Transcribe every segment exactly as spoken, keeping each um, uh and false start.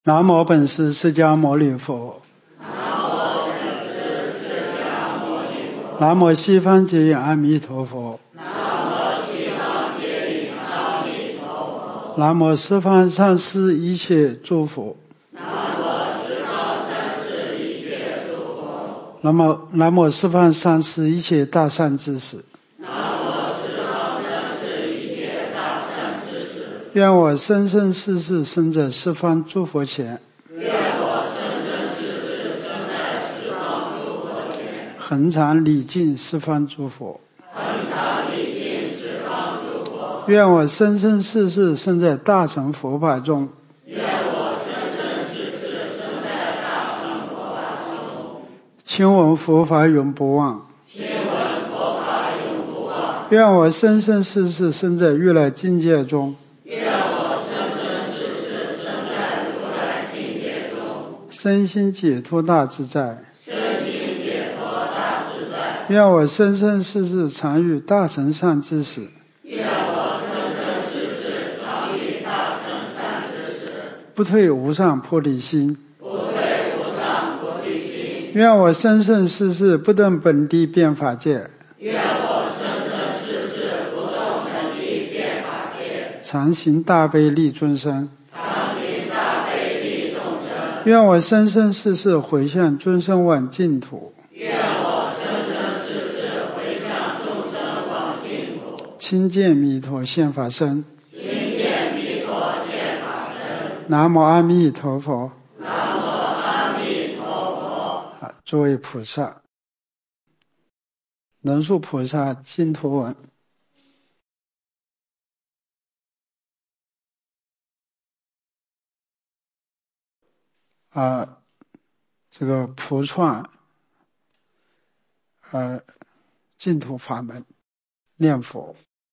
南无本师释迦牟尼佛。南无西方极乐阿弥陀佛。南无十方三世一切诸佛。南无南无十方三世一切大善知识。愿我生生世世生在十方诸佛前，恒常礼敬十方诸佛。愿我生生世世生在大乘佛法中，听闻佛法永不忘。愿我生生世世生在如来境界中，身心解脱大自在。愿我生生世世常遇大乘善知识，不退无上菩提心。愿我生生世世不动本地变法界，常行大悲利众生。愿我生生世世回向众生往净土，亲见弥陀现法身。南无阿弥陀佛。 南无阿弥陀佛。 好，诸位菩萨，龙树菩萨净土文。啊，这个普创呃净土法门念佛，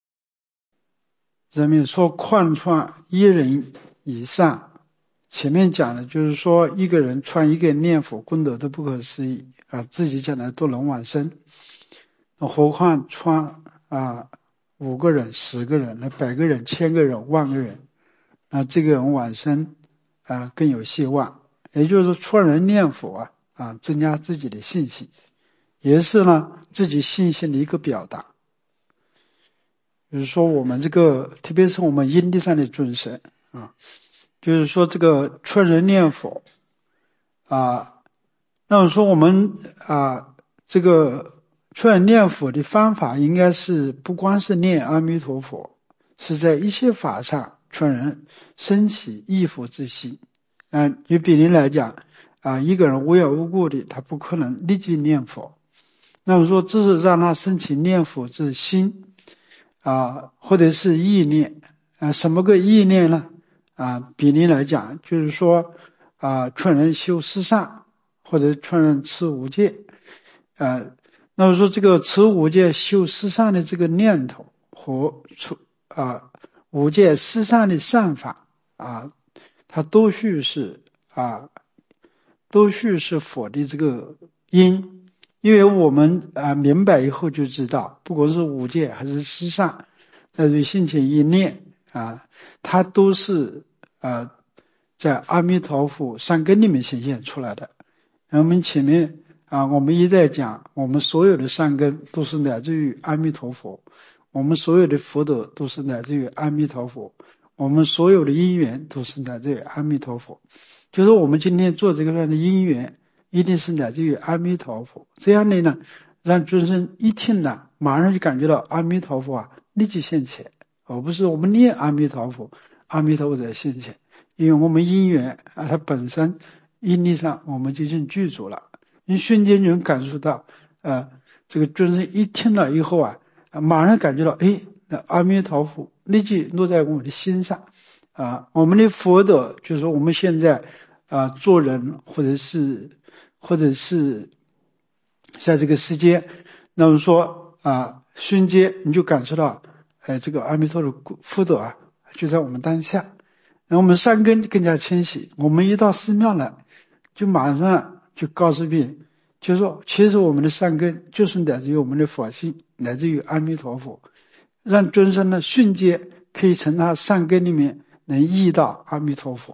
人们说旷创一人以上，前面讲的就是说一个人创一个念佛功德都不可思议啊，自己将来都能往生，何况创啊五个人、十个人、那百个人、千个人、万个人，那这个人往生啊更有希望。也就是说创人念佛啊啊，增加自己的信心，也是呢自己信心的一个表达。就是说我们这个特别是我们因地上的众生啊，就是说这个创人念佛啊，那么说我们啊这个创人念佛的方法应该是不光是念阿弥陀佛，是在一切法上创人升起忆佛之心。嗯，就比例来讲啊，一个人无缘无故的他不可能立即念佛，那么说这是让他升起念佛之心啊，或者是意念啊。什么个意念呢？啊，比例来讲就是说啊，劝人修四善，或者劝人持五戒啊。那么说这个持五戒修四善的这个念头和啊五戒四善的善法啊，它都须是啊，都须是佛的这个因。因为我们啊明白以后就知道，不管是五戒还是四善，那对心情一念啊，它都是啊在阿弥陀佛善根里面显现出来的。我们前面啊，我们一再讲，我们所有的善根都是来自于阿弥陀佛，我们所有的福德都是来自于阿弥陀佛，我们所有的因缘都是来自于阿弥陀佛。就是我们今天做这个样的因缘，一定是来自于阿弥陀佛。这样的呢，让众生一听呢，马上就感觉到阿弥陀佛啊立即现前，而不是我们念阿弥陀佛，阿弥陀佛在现前。因为我们因缘啊，它本身因力上我们就已经具足了，你瞬间就能感受到，呃，这个众生一听了以后啊，马上感觉到，哎，那阿弥陀佛立即落在我们的心上啊。我们的福德就是说我们现在啊做人或者是或者是在这个世界，那么说啊瞬间你就感受到，哎，这个阿弥陀的福德啊就在我们当下。那我们善根更加清晰，我们一到寺庙来就马上就告诉别人，就是说其实我们的善根就是来自于我们的佛性，来自于阿弥陀佛，让众生呢瞬间可以从他善根里面能意到阿弥陀佛。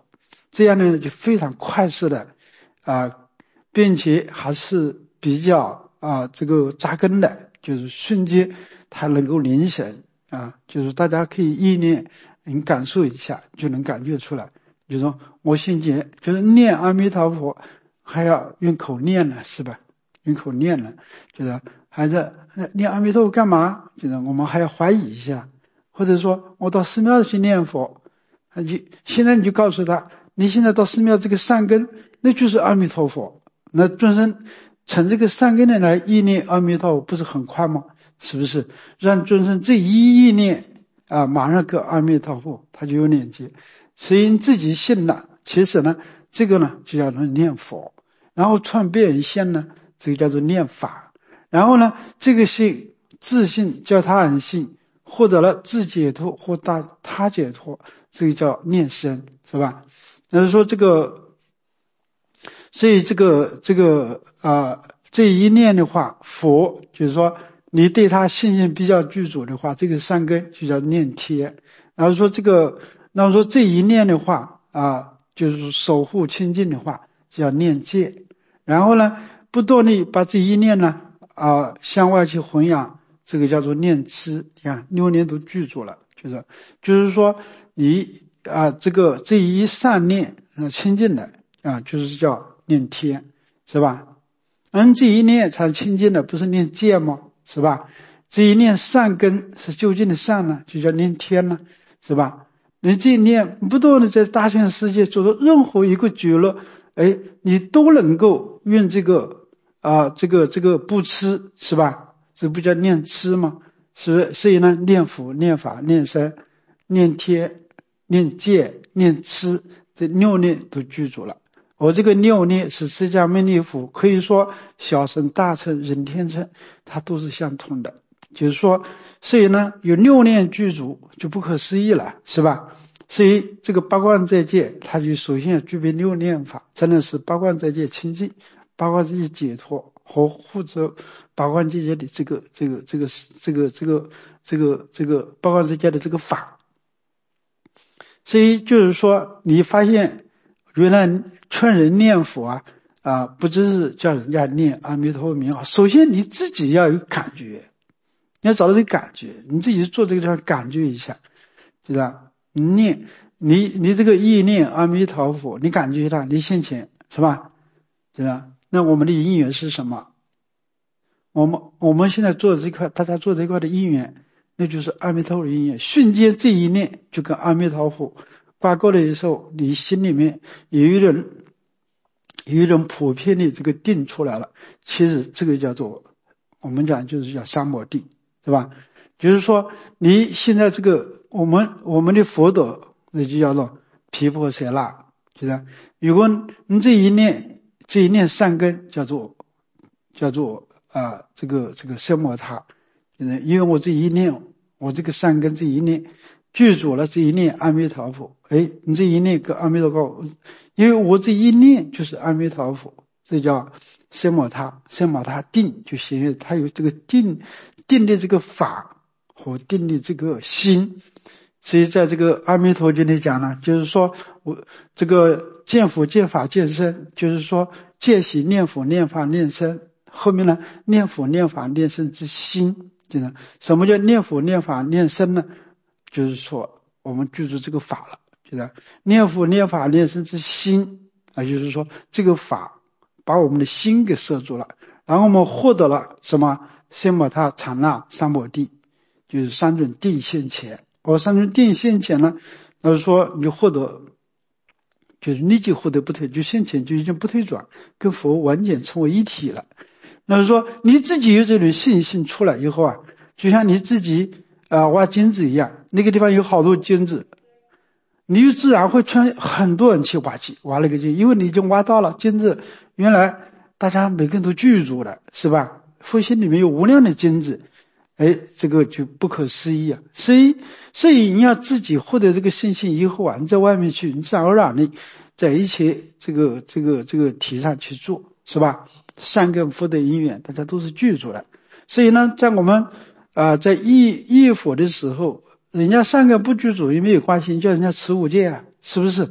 这样的人就非常快速的啊，并且还是比较啊这个扎根的，就是瞬间他能够灵神啊，就是大家可以意念，你感受一下就能感觉出来。就说我心结就是念阿弥陀佛，还要用口念了，是吧？用口念了，就是还是念阿弥陀佛干嘛？就是我们还要怀疑一下，或者说我到寺庙去念佛，他就现在你就告诉他，你现在到寺庙这个善根，那就是阿弥陀佛。那众生乘这个善根的来意念阿弥陀佛，不是很快吗？是不是？让众生这一意念啊，马上跟阿弥陀佛，他就有连接。所以自己信了，其实呢，这个呢就叫做念佛，然后创别人信呢，这个叫做念法，然后呢，这个信自信叫他人信，获得了自解脱或大他解脱，这个叫念身，是吧？那就是说这个，所以这个这个啊、呃，这一念的话，佛就是说你对他信心比较具足的话，这个三根就叫念贴，然后说这个。那么说这一念的话啊，就是守护清净的话，就叫念戒。然后呢，不多力把这一念呢啊向外去弘扬，这个叫做念痴。你看六念都具足了，就是就是说你啊这个这一善念啊清净的啊，就是叫念天，是吧？嗯，这一念才清净的，不是念戒吗？是吧？这一念善根是究竟的善呢，就叫念天呢，是吧？你这一念不断的在大千世界做的任何一个角落，哎，你都能够用这个啊，这个这个不吃，是吧？这不叫念吃吗？是，所以呢，念佛、念法、念身、念天、念戒、念吃，这六念都具足了。我这个六念是释迦牟尼佛，可以说小乘、大乘、人天乘，它都是相通的。就是说，所以呢，有六念具足就不可思议了，是吧？所以这个八关斋戒，它就首先要具备六念法，真的是八关斋戒清净，八关斋戒解脱和护持八关斋戒的这个这个这个这个这个这个这个八关斋戒的这个法。所以就是说，你发现原来劝人念佛啊啊，不只是叫人家念阿弥陀佛名号，首先你自己要有感觉。你要找到这个感觉，你自己做这个地方感觉一下，是吧？你念你你这个意念阿弥陀佛，你感觉到你心情是吧？是吧？那我们的因缘是什么？我们我们现在做这块，大家做这块的因缘，那就是阿弥陀佛的因缘。瞬间这一念就跟阿弥陀佛挂钩的时候，你心里面有一种有一种普遍的这个定出来了。其实这个叫做我们讲就是叫三摩地。对吧？就是说你现在这个我们我们的佛德，那就叫做毗婆舍那，就是如果你这一念这一念善根叫做叫做啊这个这个奢摩他，就是因为我这一念我这个善根这一念具足了这一念阿弥陀佛，哎，你这一念跟阿弥陀佛，因为我这一念就是阿弥陀佛，这叫奢摩他，奢摩他定就显现它有这个定。定的这个法和定的这个心，所以在这个阿弥陀经里讲呢，就是说我这个见佛见法见身，就是说见习念佛念法念身，后面呢念佛念法念身之心，就是什么叫念佛念法念身呢？就是说我们具足这个法了，就是念佛念法念身之心啊，就是说这个法把我们的心给摄住了，然后我们获得了什么？奢摩他禅那三摩地，就是三种定现前。而三种定现前呢，就是说你获得，就是立即获得不退，就现前就已经不退转，跟佛完全成为一体了。那就是说你自己有这种信心出来以后啊，就像你自己啊、呃、挖金子一样，那个地方有好多金子，你就自然会劝很多人去挖去挖那个金，因为你已经挖到了金子，原来大家每个人都具足了，是吧？佛心里面有无量的金子，哎，这个就不可思议啊！所以，所以你要自己获得这个信心以后啊，你在外面去，你自然而然的在一切这个这个这个题上去做，是吧？善根福德因缘，大家都是具足的。所以呢，在我们啊、呃、在忆忆佛的时候，人家善根不具足也没有关系，你叫人家持五戒啊，是不是？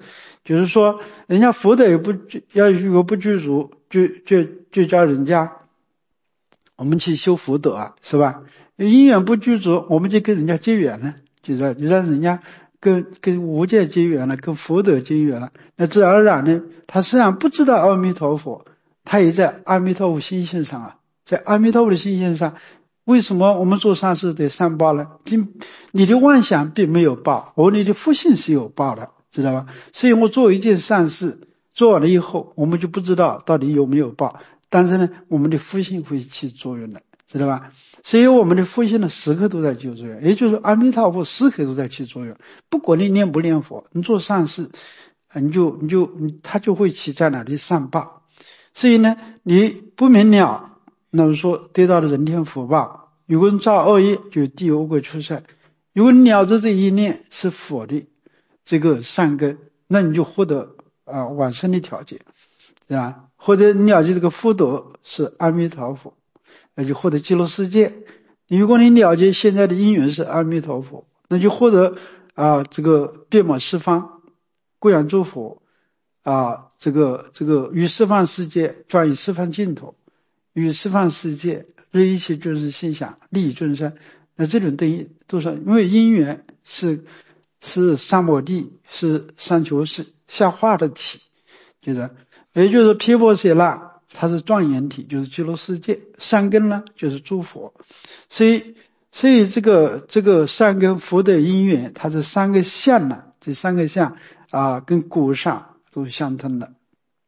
就是说人家福德也不要如果不具足，就就就叫人家我们去修福德啊，是吧？因缘不具足，我们就跟人家结缘了，就是就让人家跟跟无界结缘了，跟福德结缘了，那自然而然呢，他实际上不知道阿弥陀佛，他也在阿弥陀佛心性上啊，在阿弥陀佛的心性上，为什么我们做善事得善报呢？并你的妄想并没有报，而你的福性是有报的，知道吧？所以我做一件善事，做完了以后，我们就不知道到底有没有报，但是呢，我们的福性会起作用的，知道吧？所以我们的福性呢，时刻都在起作用，也就是阿弥陀佛时刻都在起作用。不管你念不念佛，你做善事，你就你就他就会起在哪里善报。所以呢，你不明了，那么说得到了人天福报。如果你造恶业，就地狱恶鬼出生。如果你了知这一念是佛的这个善根，那你就获得啊、呃、往生的条件，对吧？或者你了解这个福德是阿弥陀佛，那就获得极乐世界。如果你了解现在的因缘是阿弥陀佛，那就获得啊、呃、这个遍满十方供养诸佛啊，这个这个于十方世界转于十方净土，于十方世界日一切众生心想利益众生。那这种等于都是因为因缘是是三摩地，是三求是下化的体，就是也就是毗婆舍那它是庄严体，就是极乐世界。善根呢就是诸佛，所以所以这个这个善根福德因缘，它是三个相呢，这三个相啊跟骨上都是相通的。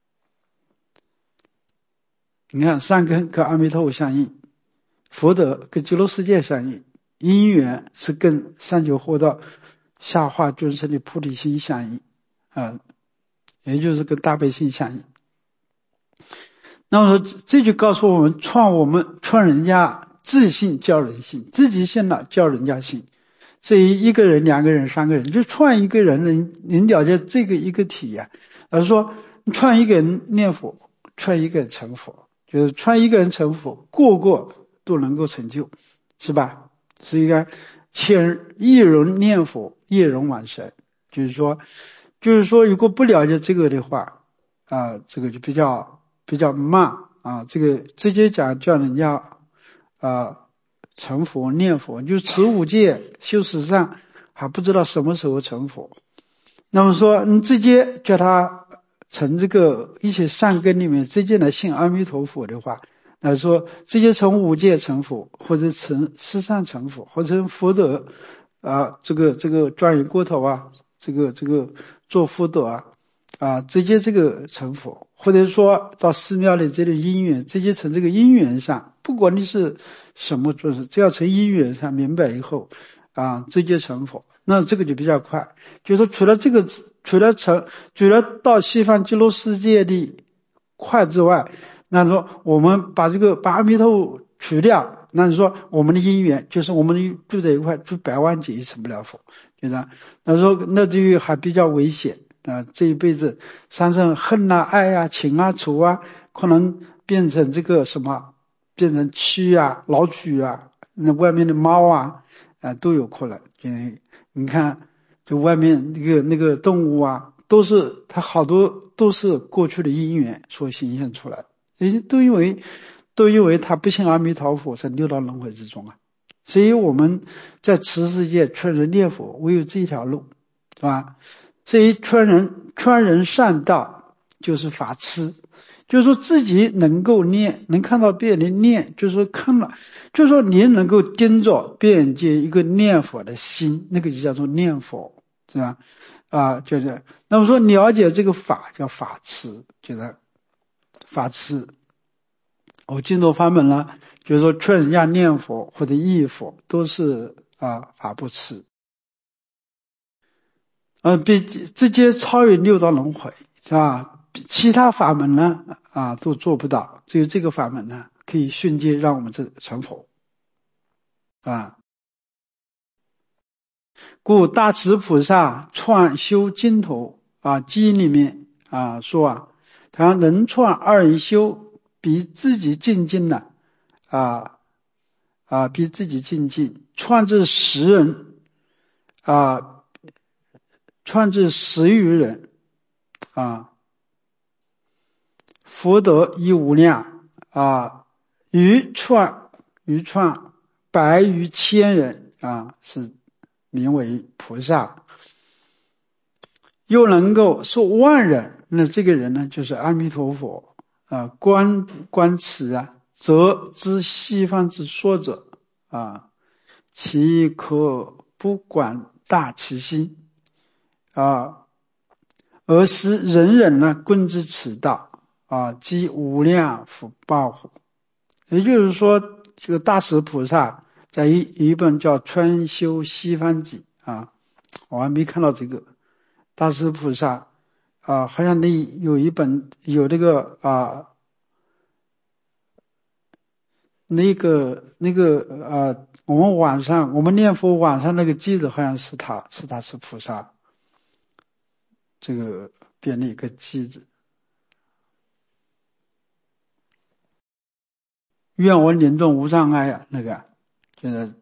你看善根跟阿弥陀佛相应，福德跟极乐世界相应，因缘是跟三九获道下化众生的菩提心相应啊，也就是跟大悲心相应。那么说这就告诉我们，创我们创人家自信教人信，自己信了教人家信。所以一个人两个人三个人就创一个人，能能了解这个一个体呀、啊。而说创一个人念佛，创一个人成佛，就是创一个人成佛，个个都能够成就，是吧？是一个千一人念佛一人往生，就是说就是说如果不了解这个的话啊、呃，这个就比较比较慢啊，这个直接讲叫人家啊、呃、成佛念佛，就持五戒修十善还不知道什么时候成佛。那么说你直接叫他从这个一些善根里面直接来信阿弥陀佛的话，那说直接从五戒成佛，或者从十善成佛，或者福德啊，这个这个转移过头啊，这个这个做福德啊啊，直接这个成佛，或者说到寺庙里这个因缘，直接从这个因缘上，不管你是什么做事，只要从因缘上明白以后啊，直接成佛，那这个就比较快。就是说除了这个，除了成，除了到西方极乐世界的快之外，那说我们把这个把阿弥陀佛除掉，那你说我们的因缘就是我们住在一块住百万劫也成不了佛，就是那说那就还比较危险啊！这一辈子产生恨啊、爱啊、情啊、仇啊，可能变成这个什么，变成蛆啊、老蛆啊，那外面的猫啊啊都有可能。嗯，你看，就外面那个那个动物啊，都是它好多都是过去的因缘所形现出来的。都因为都因为他不信阿弥陀佛，在六道轮回之中啊，所以我们在此世界劝人念佛，唯有这一条路，是吧？所以劝人劝人善道就是法痴，就是说自己能够念，能看到别人念，就是说看了，就是说你能够盯着别人接一个念佛的心，那个就叫做念佛，是吧？啊，就是那么说了解这个法叫法痴，就是法痴。我净土法门呢，就是说劝人家念佛或者忆佛，都是啊法不痴，呃，比直接超越六道轮回，是吧？其他法门呢啊都做不到，只有这个法门呢可以瞬间让我们这成佛啊。故大慈菩萨创修净土啊经里面啊说啊，他能创二人修，比自己精进了啊啊比自己精进，创制十人啊创制十余人啊，福德亦无量啊，于创于创百余千人啊，是名为菩萨，又能够说万人，那这个人呢就是阿弥陀佛啊，观观此啊，则知西方之说者啊，其可不管大其心啊，而使人人呢观之此道啊，即无量福报乎。也就是说，这个大势菩萨在一一本叫《春修西方记》啊，我还没看到这个大势菩萨啊，好像那有一本有这个啊，那个那个啊，我们晚上我们念佛晚上那个记子好像是他是大势菩萨这个编的一个记子。愿我临终无障碍啊，那个就是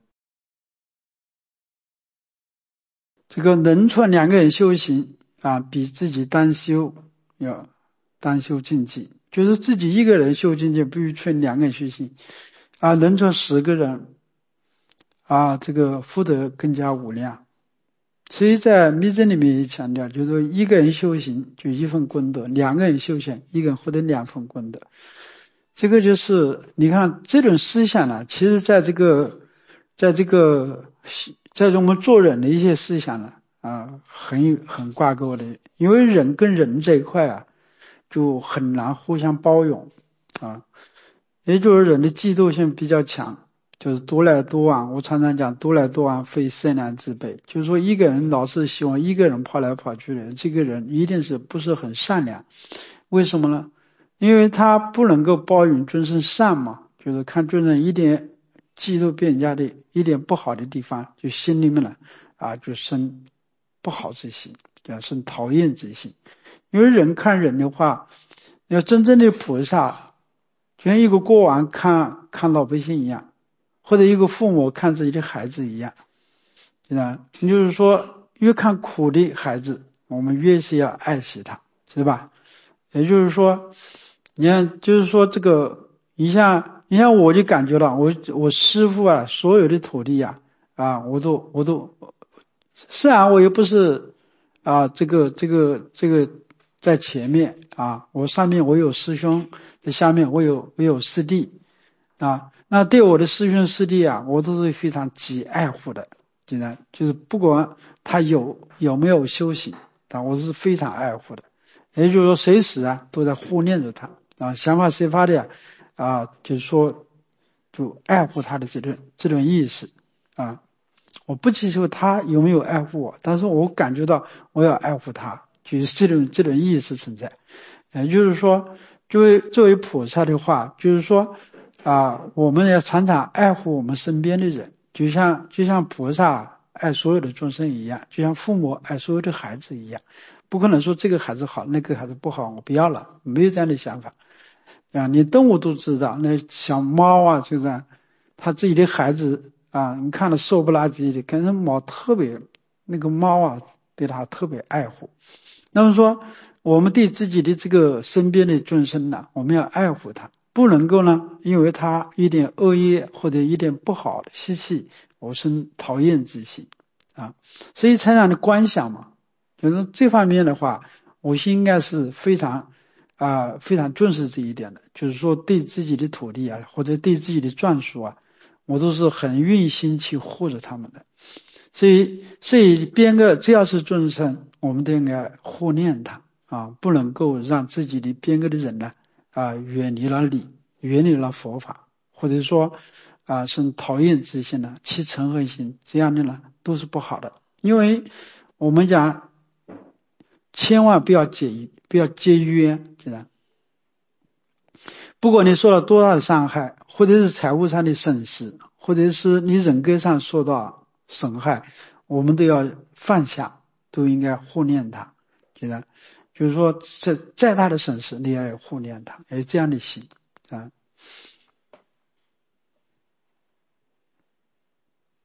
这个能传两个人修行啊，比自己单修要单修境界，就是自己一个人修境界，不如劝两个人修行啊，能传十个人啊，这个福德更加无量。所以在密宗里面也强调，就是说一个人修行就一份功德，两个人修行一个人获得两份功德。这个就是你看这种思想呢，其实在这个在这个在我们做人的一些思想呢啊，很很挂钩的，因为人跟人这一块啊，就很难互相包容啊，也就是人的嫉妒性比较强，就是独来独往。我常常讲独来独往非善良之辈，就是说一个人老是希望一个人跑来跑去的，这个人一定是不是很善良。为什么呢？因为他不能够包容众生善嘛，就是看众生一点嫉妒别人家的一点不好的地方，就心里面呢啊就生不好之心，叫生讨厌之心。因为人看人的话，要真正的菩萨，就像一个国王看看老百姓一样，或者一个父母看自己的孩子一样，是吧？就是说，越看苦的孩子，我们越是要爱惜他，是吧？也就是说。你看，就是说这个，你像你像我就感觉到，我我师父啊，所有的徒弟呀，啊，我都我都，虽然我也不是啊，这个这个这个在前面啊，我上面我有师兄，在下面我有我有师弟啊，那对我的师兄师弟啊，我都是非常极爱护的，现在就是不管他有有没有修行啊，我是非常爱护的，也就是说随时啊都在护念着他。啊，想法随发的呀，啊，就是说，就爱护他的这种这种意识啊，我不祈求他有没有爱护我，但是我感觉到我要爱护他，就是这种这种意识存在。也就是说，作为作为菩萨的话，就是说啊，我们要常常爱护我们身边的人，就像就像菩萨爱所有的众生一样，就像父母爱所有的孩子一样，不可能说这个孩子好，那个孩子不好，我不要了，没有这样的想法。啊，你动物都知道，那小猫啊，就这样，它自己的孩子啊，你看了瘦不拉几的，跟那猫特别，那个猫啊，对它特别爱护。那么说，我们对自己的这个身边的众生呢，我们要爱护它，不能够呢，因为它一点恶业或者一点不好的习气，我生讨厌之心啊。所以才让你观想嘛，就是这方面的话，我是应该是非常。啊，非常重视这一点的，就是说对自己的土地啊，或者对自己的眷属啊，我都是很用心去护着他们的。所以，所以边个只要是众生，我们都应该护念他啊，不能够让自己的边个的人呢啊远离了理，远离了佛法，或者说啊生讨厌之心呢，起嗔恨心，这样的呢都是不好的。因为我们讲。千万不要结不要结冤，是吧？不管你受了多大的伤害，或者是财务上的损失，或者是你人格上受到损害，我们都要放下，都应该护念他，是吧？就是说，再再大的损失，你也要护念他，有这样的心啊。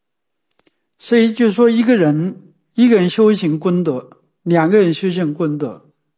所以就是说，一个人一个人修行功德，两个人修行功德。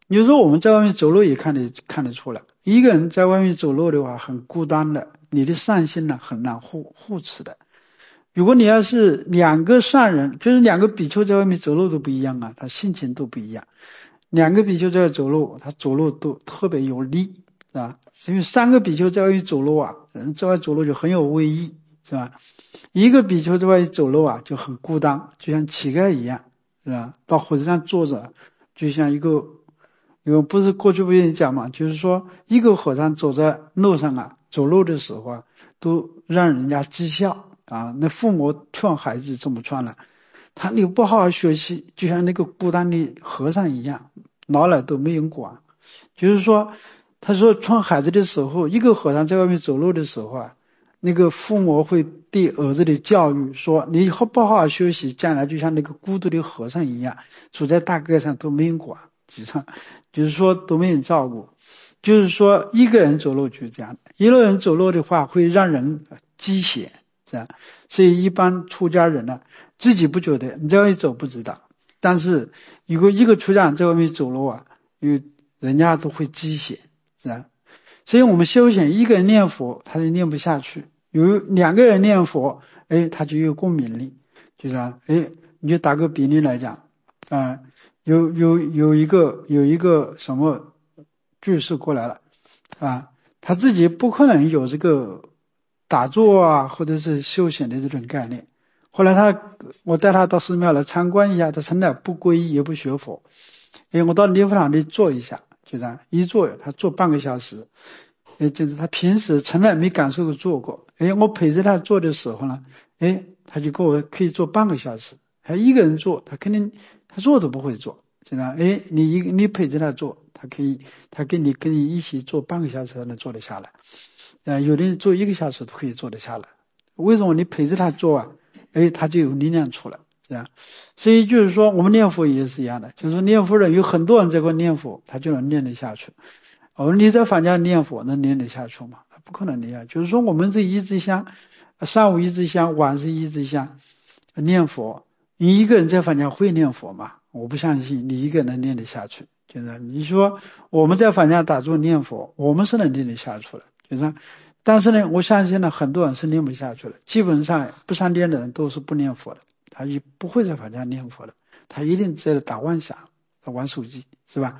有时候我们在外面走路也看得看得出来，一个人在外面走路的话很孤单的，你的善心呢很难护护持的。如果你要是两个善人，就是两个比丘在外面走路都不一样啊，他性情都不一样。两个比丘在走路，他走路都特别有力，是吧？因为三个比丘在外面走路啊，人在外走路就很有威仪，是吧？一个比丘在外走路啊就很孤单，就像乞丐一样，是吧？到火车上坐着，就像一个，因为不是过去不愿意讲嘛，就是说一个和尚走在路上啊，走路的时候啊，都让人家讥笑啊。那父母劝孩子这么穿了，他你不好好学习，就像那个孤单的和尚一样，老来都没人管。就是说，他说劝孩子的时候，一个和尚在外面走路的时候啊，那个父母会对儿子的教育说，你好不好好学习，将来就像那个孤独的和尚一样，走在大街上都没人管，就是说都没人照顾。就是说一个人走路就是这样的，一个人走路的话会让人讥嫌，这样。所以一般出家人呢，自己不觉得，你在外面走不知道，但是如果一个出家人在外面走路啊，因为人家都会讥嫌，是吧？所以我们修行，一个人念佛他就念不下去，有两个人念佛，哎，他就有共鸣力，就是啊，哎，你就打个比例来讲啊，有有有一个有一个什么居士过来了啊，他自己不可能有这个打坐啊或者是修行的这种概念。后来他我带他到寺庙来参观一下，他从来不皈依也不学佛，哎，我到灵佛堂里坐一下，就这样一坐他坐半个小时，哎，就是他平时从来没感受过坐过，哎，我陪着他坐的时候呢，哎，他就跟我可以坐半个小时，还一个人坐，他肯定他坐都不会坐，就这样，哎，你一你陪着他坐，他可以他跟你跟你一起坐半个小时才能坐得下来，呃，有的人坐一个小时都可以坐得下来，为什么你陪着他坐啊？哎，他就有力量出来，这样。所以就是说我们念佛也是一样的，就是说念佛人有很多人在这块念佛，他就能念得下去。我说你在坊间念佛能念得下去吗？他不可能念下去。就是说我们这一支香，上午一支香，晚上一支香念佛，你一个人在坊间会念佛吗？我不相信你一个人能念得下去。就是你说我们在坊间打坐念佛，我们是能念得下去的，就是但是呢，我相信呢，很多人是念不下去了。基本上不上殿的人都是不念佛的，他也不会在坊间念佛的，他一定在打妄想，他玩手机，是吧？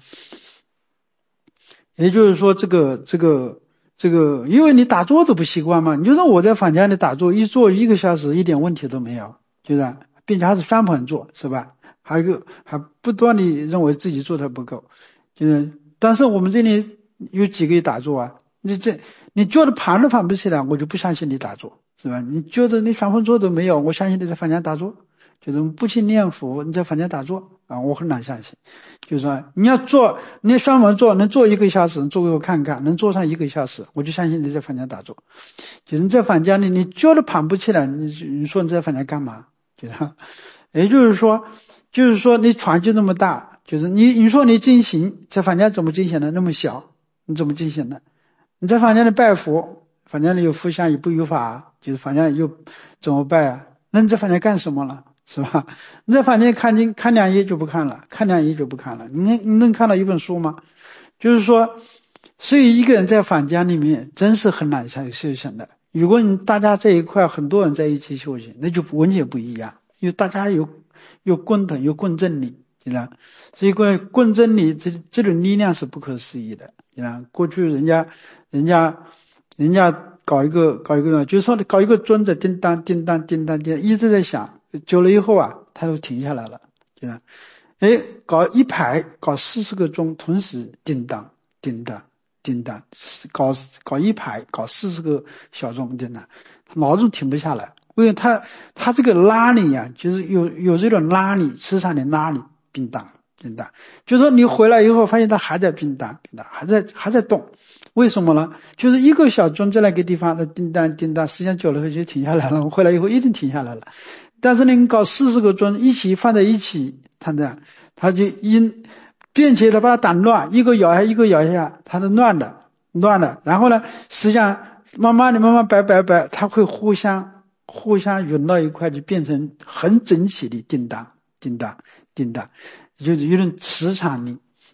也就是说，这个这个这个，因为你打坐都不习惯嘛，你就说我在坊间里打坐，一坐一个小时，一点问题都没有，就是，并且还是双盘坐，是吧？还有一个还不断的认为自己做的不够，就是，但是我们这里有几个打坐啊？你这你觉得盘都盘不起来，我就不相信你打坐，是吧？你觉得你双盘坐都没有，我相信你在坊间打坐，就是不去念佛，你在坊间打坐啊，我很难相信。就是说你要做，你双盘坐能做一个小时，做给我看看，能做上一个小时，我就相信你在坊间打坐。就是你在坊间里，你觉得盘不起来，你你说你在坊间干嘛？就是，也就是说，就是说你船就那么大，就是你你说你进行在坊间怎么进行的？那么小，你怎么进行的？你在坊间里拜佛，坊间里有佛像也不有法，就是坊间又怎么拜啊？那你在坊间干什么了？是吧？你在坊间看经看两页就不看了，看两页就不看了，你你能看到一本书吗？就是说，所以一个人在坊间里面真是很难修行的。如果你大家在一块，很多人在一起修行，那就完全不一样，因为大家有有共同有共振力，知道？所以共共振力这这种力量是不可思议的。知道？过去人家人家人家搞一个搞一个，就是说搞一个钟的叮当叮当叮当叮当一直在响，久了以后啊，它就停下来了，知道？哎，搞一排搞四十个钟，同时叮当叮当叮当，搞搞一排搞四十个小钟叮当，脑子停不下来，因为它它这个拉力呀、啊，就是有有这种拉力，磁场的拉力，叮当叮当，就是说你回来以后发现它还在叮当叮当，还在还在动，为什么呢？就是一个小钟在那个地方的叮当叮当，时间久了后就停下来了，我回来以后一定停下来了。但是呢，你搞四十个钟一起放在一起，它这样，它就因，并且它把它打乱，一个摇下一个摇下，它是乱的，乱的。然后呢，实际上慢慢的、慢慢摆摆摆，它会互相互相融到一块，就变成很整齐的叮当、叮当、叮当，就是有点磁场力。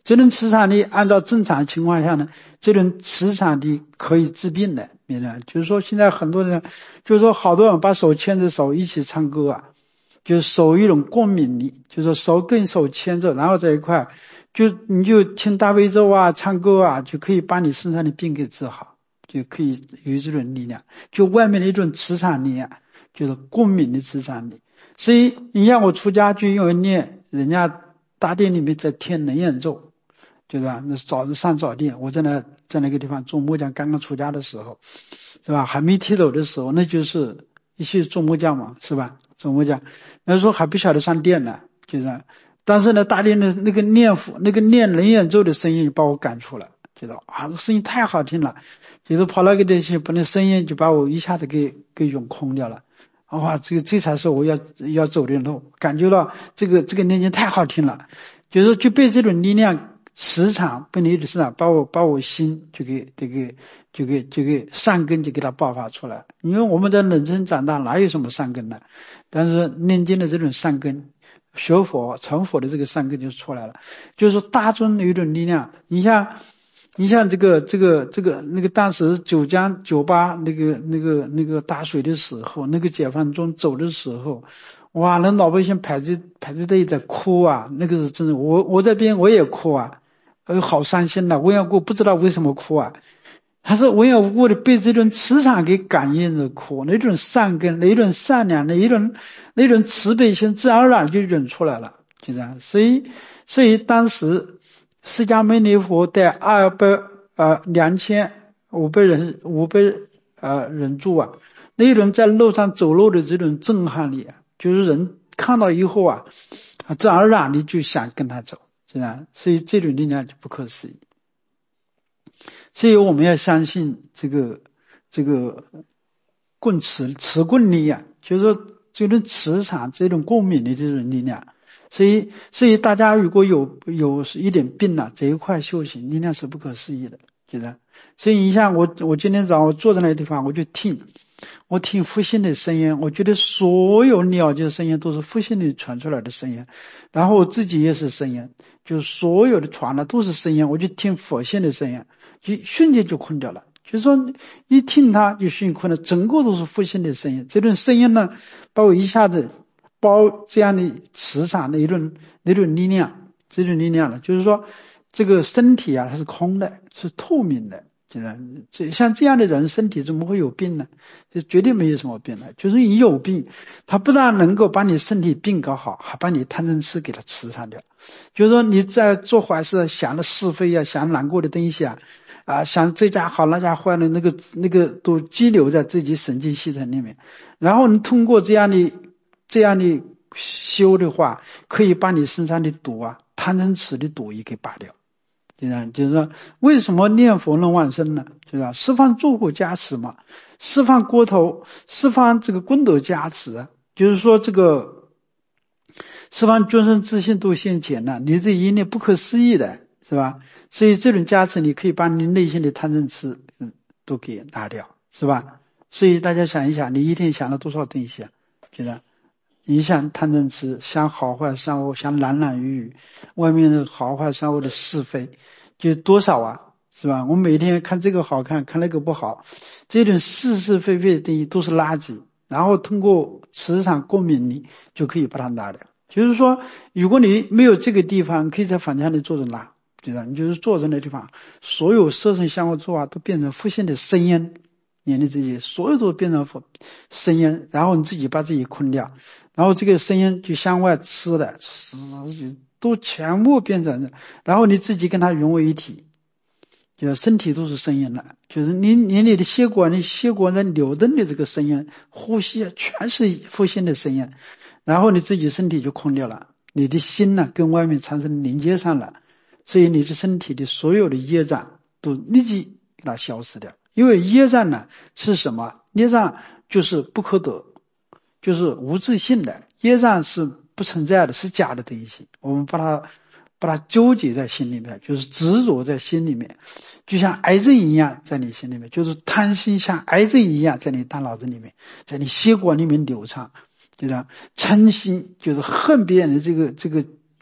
这种磁场力按照正常情况下呢，这种磁场力可以治病的，明白？就是说现在很多人，就是说好多人把手牵着手一起唱歌啊，就是手一种共鸣力，就是说手跟手牵着，然后在一块，就你就听大悲咒啊，唱歌啊，就可以把你身上的病给治好，就可以有这种力量，就外面的一种磁场力啊，就是共鸣的磁场力。所以你像我出家就因为念人家大殿里面在听楞严咒，就是吧？那早上上早殿，我在那在那个地方做木匠，刚刚出家的时候，是吧？还没剃头的时候，那就是一起做木匠嘛，是吧？做木匠那时候还不晓得上殿呢，就是。但是呢，大殿的那个念佛、那个念楞严咒的声音把我赶出了，觉得啊，这声音太好听了，就是跑那个地去，把那声音就把我一下子给给涌空掉了。哇，这个这才是我要要走的路，感觉到这个这个念经太好听了，就是就被这种力量磁场，被你的磁场把我把我心就给这个就给就给善根就给它爆发出来。因为我们在人生长大哪有什么善根呢？但是念经的这种善根，学佛成佛的这个善根就出来了，就是大众的一种力量。你像你像这个这个这个那个当时九江九八那个那个那个大水的时候，那个解放军走的时候，哇，那老百姓排着排着队在哭啊，那个是真的，我我这边我也哭啊，呃，好伤心呐、啊！文耀过不知道为什么哭啊，他是文耀过的被这种磁场给感应着哭，那种善根，那种善良的一种那种慈悲心，自然而然就涌出来了，就这样。所以所以当时释迦牟尼佛带二百呃两千五百人五百呃人住啊，那种在路上走路的这种震撼力啊，就是人看到以后啊，自然而然的就想跟他走，是吧？所以这种力量就不可思议。所以我们要相信这个这个棍磁磁棍力啊，就是说这种磁场这种共鸣的这种力量。所以所以大家如果有有一点病了、啊，这一块修行力量是不可思议的，觉得。所以你像我我今天早上我坐在那个地方，我就听我听复兴的声音，我觉得所有了解的声音都是复兴的传出来的声音，然后我自己也是声音，就是所有的传的都是声音，我就听佛性的声音，就瞬间就困掉了。就是说一听它就瞬困了，整个都是复兴的声音。这种声音呢，把我一下子包这样的磁场的一种那种力量，这种力量呢，就是说这个身体啊它是空的，是透明的。这像这样的人身体怎么会有病呢？就绝对没有什么病的，就是你有病，他不但能够把你身体病搞好，还把你贪嗔痴给它吃上掉。就是说你在做坏事想的是非啊，想难过的东西啊，啊想这家好那家坏的那个那个都积留在自己神经系统里面，然后你通过这样的这样的修的话，可以把你身上的毒啊贪嗔痴的毒也给拔掉。就是说为什么念佛能往生呢？就是释放诸苦加持嘛，释放锅头，释放这个功德加持，就是说这个释放众生自信度现前呢，你这一念不可思议的，是吧？所以这种加持你可以把你内心的贪嗔痴嗯都给拿掉，是吧？所以大家想一想，你一天想了多少东西啊？觉得你想贪嗔痴，想好坏善恶，想懒懒语语，外面的好坏善恶的是非，就多少啊，是吧？我每天看这个好看，看那个不好，这种是是非非的东西都是垃圾，然后通过磁场共鸣力就可以把它拿掉。就是说，如果你没有这个地方，可以在房间里坐着拿，对吧？你就是坐在那地方，所有色声香味触啊都变成复性的声音，你的自己所有都变成声音，然后你自己把自己困掉。然后这个声音就向外吃的，都全部变成，然后你自己跟它融为一体，就身体都是声音了，就是你你你的血管，你血管在流动的这个声音，呼吸全是复兴的声音，然后你自己身体就空掉了，你的心呢跟外面产生连接上了，所以你的身体的所有的业障都立即给它消失掉。因为业障呢是什么？业障就是不可得，就是无自性的，业障是不存在的，是假的东西，我们把它把它纠结在心里面，就是执着在心里面，就像癌症一样在你心里面，就是贪心像癌症一样在你大脑子里面，在你血管里面流畅，就这样嗔心就是恨别人的这个这个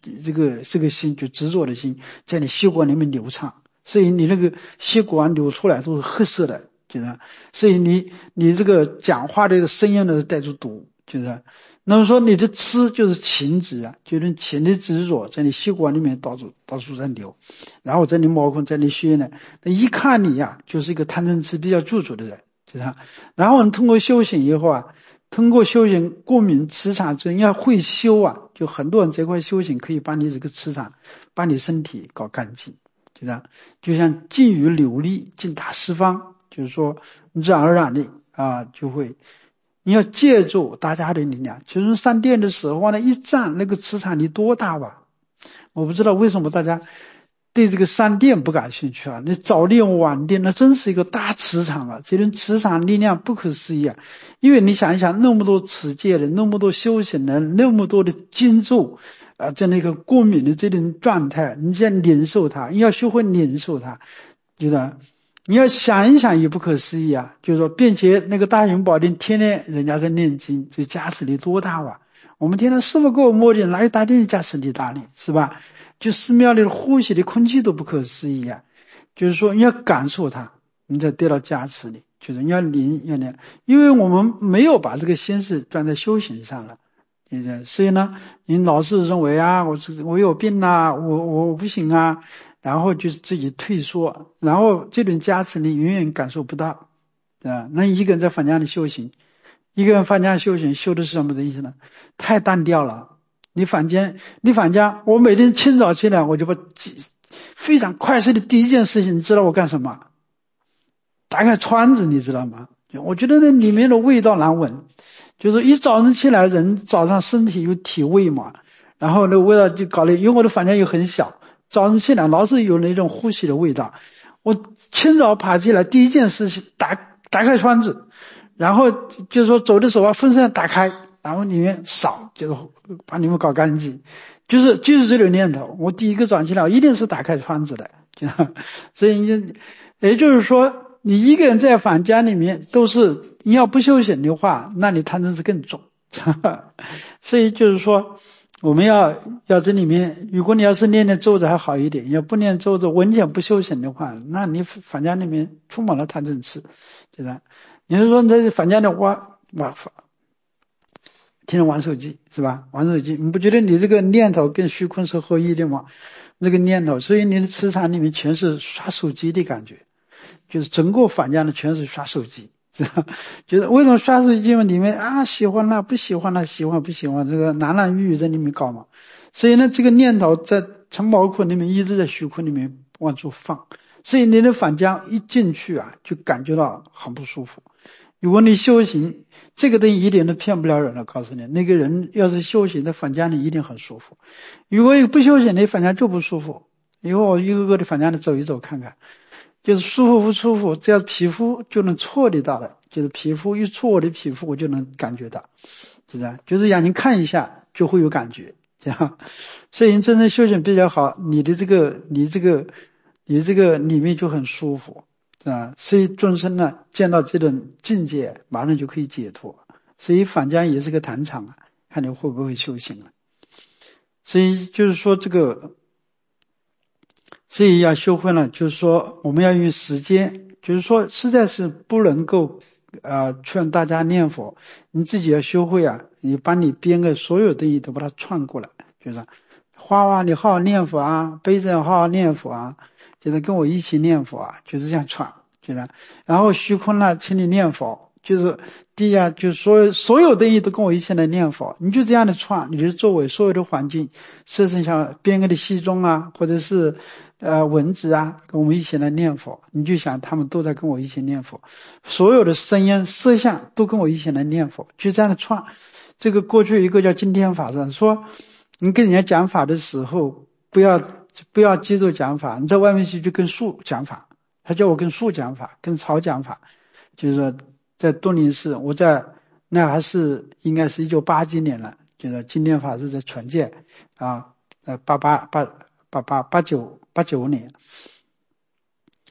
这个这个心就执着的心在你血管里面流畅，所以你那个血管流出来都是黑色的，就是，所以你你这个讲话的声音呢带着毒，就是。那么说你的痴就是情执啊，就是情的执着在你血管里面到处到处在流，然后在你毛孔在你血呢，那一看你呀、啊、就是一个贪嗔痴比较注着的人，就是他。然后你通过修行以后啊，通过修行过敏磁场之后，你要会修啊，就很多人这块修行可以把你这个磁场把你身体搞干净，就这样，就像静于流利进大四方，就是说自然而然的啊就会。你要借助大家的力量，就是上殿的时候呢，一站那个磁场力多大吧？我不知道为什么大家对这个上殿不感兴趣啊？你早殿晚殿那真是一个大磁场啊，这种磁场力量不可思议啊！因为你想一想，那么多持戒的，那么多修行的，那么多的经咒啊，这样的一个过敏的这种状态，你要领受它，你要学会领受它，觉得。你要想一想也不可思议啊，就是说，并且那个大雄宝殿天天人家在念经，这加持力多大啊！我们天天师父给我摸的，哪有大殿加持力大呢？是吧？就寺庙里的呼吸的空气都不可思议啊！就是说，你要感受它，你才得到加持力。就是你要灵要灵，因为我们没有把这个心思转在修行上了，所以呢，你老是认为啊，我我有病啊，我我不行啊。然后就是自己退缩，然后这种加持你永远感受不到，对吧？那一个人在坊间里修行，一个人坊间修行修的是什么的意思呢？太单调了。你坊间，你坊间，我每天清早起来，我就把非常快速的第一件事情，你知道我干什么？打开窗子，你知道吗？我觉得那里面的味道难闻，就是一早上起来，人早上身体有体味嘛，然后那味道就搞得，因为我的房间又很小。早上起来老是有那种呼吸的味道，我清早爬起来第一件事情打打开窗子，然后就是说走的时候把风扇打开，然后里面扫，就是把里面搞干净，就是就是这种念头。我第一个早上起来我一定是打开窗子的，就所以你也就是说，你一个人在房间里面都是你要不修行的话，那你贪嗔痴更重，所以就是说。我们要要这里面，如果你要是念念咒子还好一点，要不念咒子完全不修行的话，那你房间里面充满了贪嗔痴，对吧？你是说你在房间里玩玩，天天玩手机是吧？玩手机，你不觉得你这个念头跟虚空是合一的吗？这个念头，所以你的磁场里面全是刷手机的感觉，就是整个房间的全是刷手机。是吧？就是为什么刷手机嘛？里面啊喜欢了不喜欢了，喜欢不喜欢，这个男男女女在里面搞嘛。所以呢，这个念头在从毛孔里面一直在虚空里面往出放。所以你的房间一进去啊，就感觉到很不舒服。如果你修行，这个东西一点都骗不了人了。告诉你，那个人要是修行，在房间里一定很舒服。如果不修行，你房间就不舒服。以后我一个个的房间里走一走看看。就是舒服不舒服，只要皮肤就能错得到的，就是皮肤一错我的皮肤我就能感觉到，是这样，就是眼睛看一下就会有感觉，这样。所以你真正修行比较好，你的这个你这个你这个里面就很舒服，是吧？所以众生呢见到这种境界，马上就可以解脱。所以坊间也是个坛场啊，看你会不会修行了。所以就是说这个。所以要修会呢，就是说我们要用时间，就是说实在是不能够呃劝大家念佛，你自己要修会啊，你把你编个所有东西都把它串过来，就是花花你好好念佛啊，杯子好好念佛啊，就是跟我一起念佛啊，就是这样串，就是然后虚空呢，请你念佛。就是第一啊，就是所有所有东西都跟我一起来念佛，你就这样的串，你的周围所有的环境设成像编个的西装啊，或者是呃文字啊，跟我们一起来念佛，你就想他们都在跟我一起念佛，所有的声音色相都跟我一起来念佛，就这样的串。这个过去一个叫金天法师说，你跟人家讲法的时候，不要不要记住讲法，你在外面去就跟树讲法，他叫我跟树讲法，跟草讲法，就是说。在东林寺，我在那还是应该是一九八几年了，就是金天法师在传戒啊，呃八八八八八八九八九年，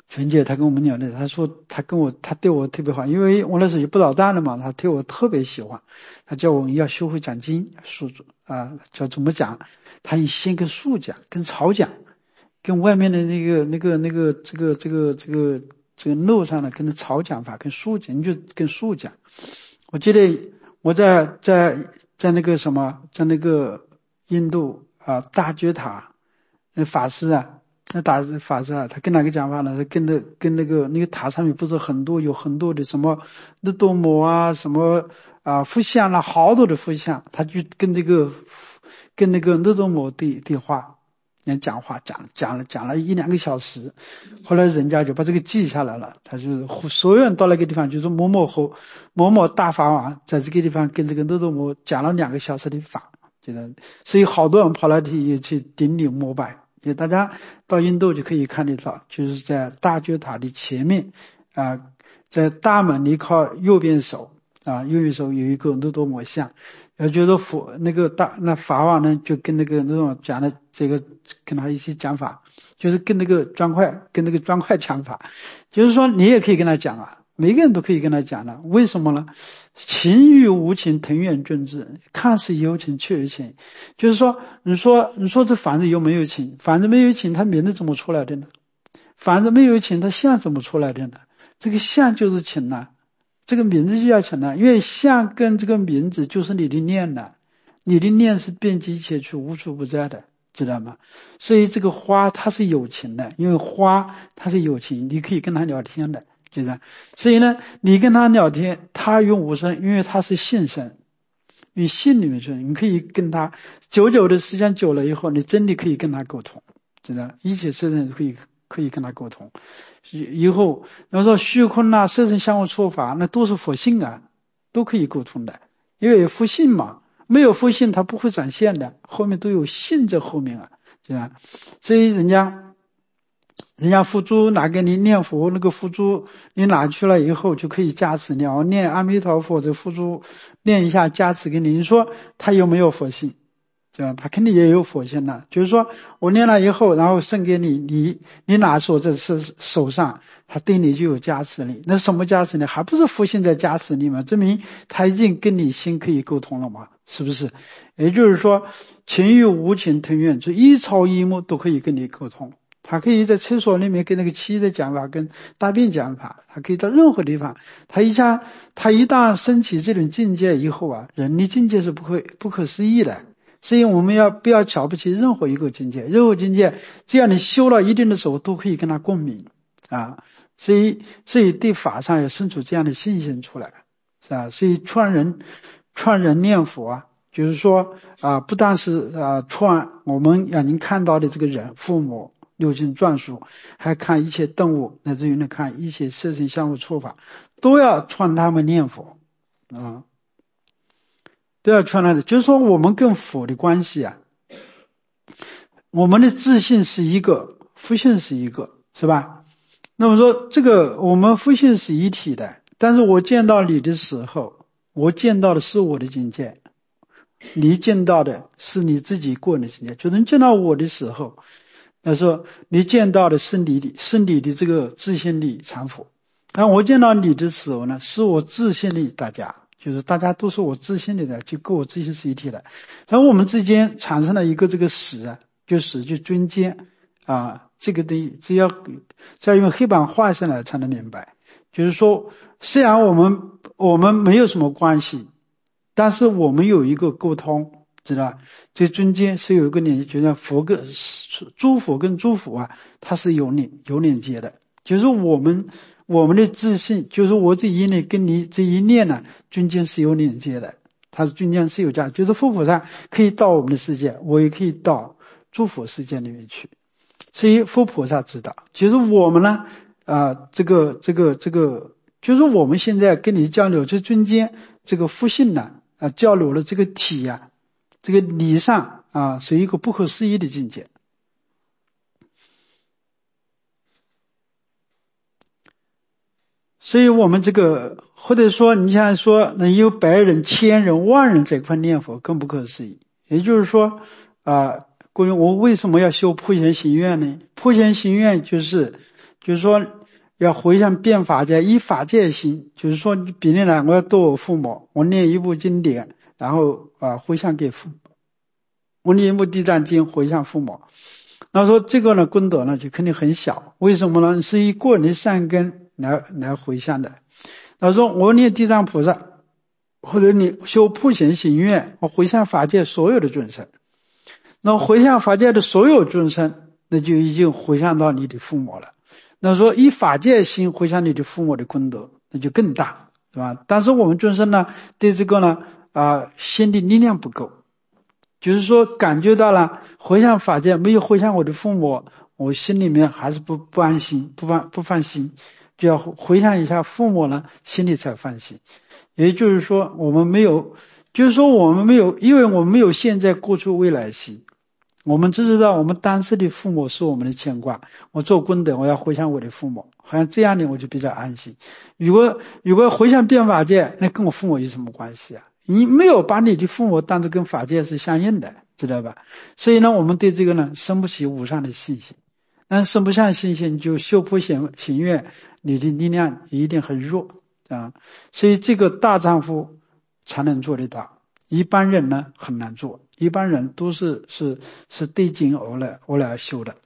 纯姐她跟我们聊的，她说她跟我她对我特别好，因为我那时候就不捣蛋了嘛，她对我特别喜欢，她叫我们要学会讲经述啊，叫怎么讲，她先跟述讲，跟草讲，跟外面的那个那个那个这个这个这个这个路上的跟着草讲法，跟述讲，你就跟述讲。我记得我在在在那个什么，在那个印度啊大觉塔那法师啊。那大法师啊，他跟哪个讲法呢？他跟那跟那个那个塔上面不是很多有很多的什么那多摩啊，什么啊佛像啦，好多的佛像，他就跟这个跟那个那多摩对对话，人讲话讲讲了讲了一两个小时，后来人家就把这个记下来了。他就所有人到那个地方，就是某某和某某大法王在这个地方跟这个那多摩讲了两个小时的法，就是所以好多人跑那里去顶礼膜拜。就大家到印度就可以看得到，就是在大觉塔的前面啊，在大门你靠右边手啊，右边手有一个那多摩像，也就是佛那个大那法王呢，就跟那个那种讲的这个跟他一起讲法，就是跟那个砖块跟那个砖块讲法，就是说你也可以跟他讲啊，每个人都可以跟他讲的，为什么呢？情与无情，藤原俊治，看似有情却有情。就是说，你说你说这房子有没有情？房子没有情，它名字怎么出来的呢？房子没有情，它相怎么出来的呢？这个相就是情呐、啊，这个名字就叫情呐、啊，因为相跟这个名字就是你的念呐、啊，你的念是遍及一切处，无处不在的，知道吗？所以这个花它是有情的，因为花它是有情，你可以跟它聊天的。就是，所以呢，你跟他聊天，他用无声，因为他是信身，因为信里面说，你可以跟他久久的时间久了以后，你真的可以跟他沟通，知道？一切色身可以可以跟他沟通。以后，然后说虚空啊、色身相互错法，那都是佛性啊，都可以沟通的，因为佛性嘛，没有佛性它不会展现的，后面都有性在后面啊，是吧？所以人家。人家佛珠拿给你念佛，那个佛珠你拿去了以后就可以加持你，我念阿弥陀佛，这佛珠念一下加持给你。你说他有没有佛性？对吧？他肯定也有佛性的。就是说我念了以后，然后送给你，你你拿手这是手上，他对你就有加持力。那什么加持呢？还不是佛性在加持你吗？证明他已经跟你心可以沟通了嘛？是不是？也就是说，情与无情藤原，就一草一木都可以跟你沟通。他可以在厕所里面跟那个气的讲法，跟大便讲法，他可以到任何地方。他一下，他一旦升起这种境界以后啊，人的境界是不可不可思议的。所以我们要不要瞧不起任何一个境界？任何境界，只要你修了一定的时候，都可以跟他共鸣啊。所以，所以对法上要生出这样的信心出来，是吧？所以劝人劝人念佛啊。就是说啊，不但是啊劝我们眼睛看到的这个人、父母。六经传述，还看一切动物，乃至于呢看一切色身相互错法，都要劝他们念佛啊，都要劝他的。就是说我们跟佛的关系啊，我们的自信是一个，佛性是一个，是吧？那么说这个我们佛性是一体的，但是我见到你的时候，我见到的是我的境界，你见到的是你自己个人的境界。就是你见到我的时候。他说你见到的是你的是你的这个自信力常否，然后我见到你的时候呢，是我自信力大家，就是大家都是我自信力的，就跟我自信是一体的。然后我们之间产生了一个这个识啊，就识就中间啊，这个的只要只要用黑板画下来才能明白。就是说虽然我们我们没有什么关系，但是我们有一个沟通。知道这中间是有一个连接，就像佛跟诸佛跟诸佛啊，它是有连有连接的。就是我们我们的自信，就是我这一念跟你这一念呢，中间是有连接的，它是中间是有价值。就是佛菩萨可以到我们的世界，我也可以到诸佛世界里面去。所以佛菩萨知道，其实我们呢啊、呃，这个这个这个，就是我们现在跟你交流，这中间这个佛性呢啊、呃、交流了这个体呀、啊。这个理上啊是一个不可思议的境界，所以我们这个或者说你像说能有百人、千人、万人这块念佛更不可思议。也就是说啊，关于我为什么要修普贤行愿呢？普贤行愿就是就是说要回向变法界，以法界心，就是说比例呢，我要度我父母，我念一部经典，然后啊回向给父母，我念一部地藏经回向父母。那说这个呢功德呢就肯定很小，为什么呢？是以个人的善根来来回向的。他说我念地藏菩萨，或者你修普贤行愿，我回向法界所有的众生，那回向法界的所有众生，那就已经回向到你的父母了。那说以法界心回向你的父母的功德，那就更大，是吧？但是我们众生呢，对这个呢啊、呃、心的力量不够，就是说感觉到了回向法界没有回向我的父母，我心里面还是不不安心，不放不放心，就要回向一下父母呢，心里才放心。也就是说我们没有，就是说我们没有，因为我们没有现在过去未来心，我们只知道我们当时的父母是我们的牵挂，我做功德我要回向我的父母，好像这样的我就比较安心。如果如果回向变法界，那跟我父母有什么关系啊？你没有把你的父母当作跟法界是相应的，知道吧？所以呢我们对这个呢生不起无上的信心，但生不上信心就修普贤行愿，你的力量一定很弱啊。所以这个大丈夫才能做得到，一般人呢很难做，一般人都是是是对境而来而来修的。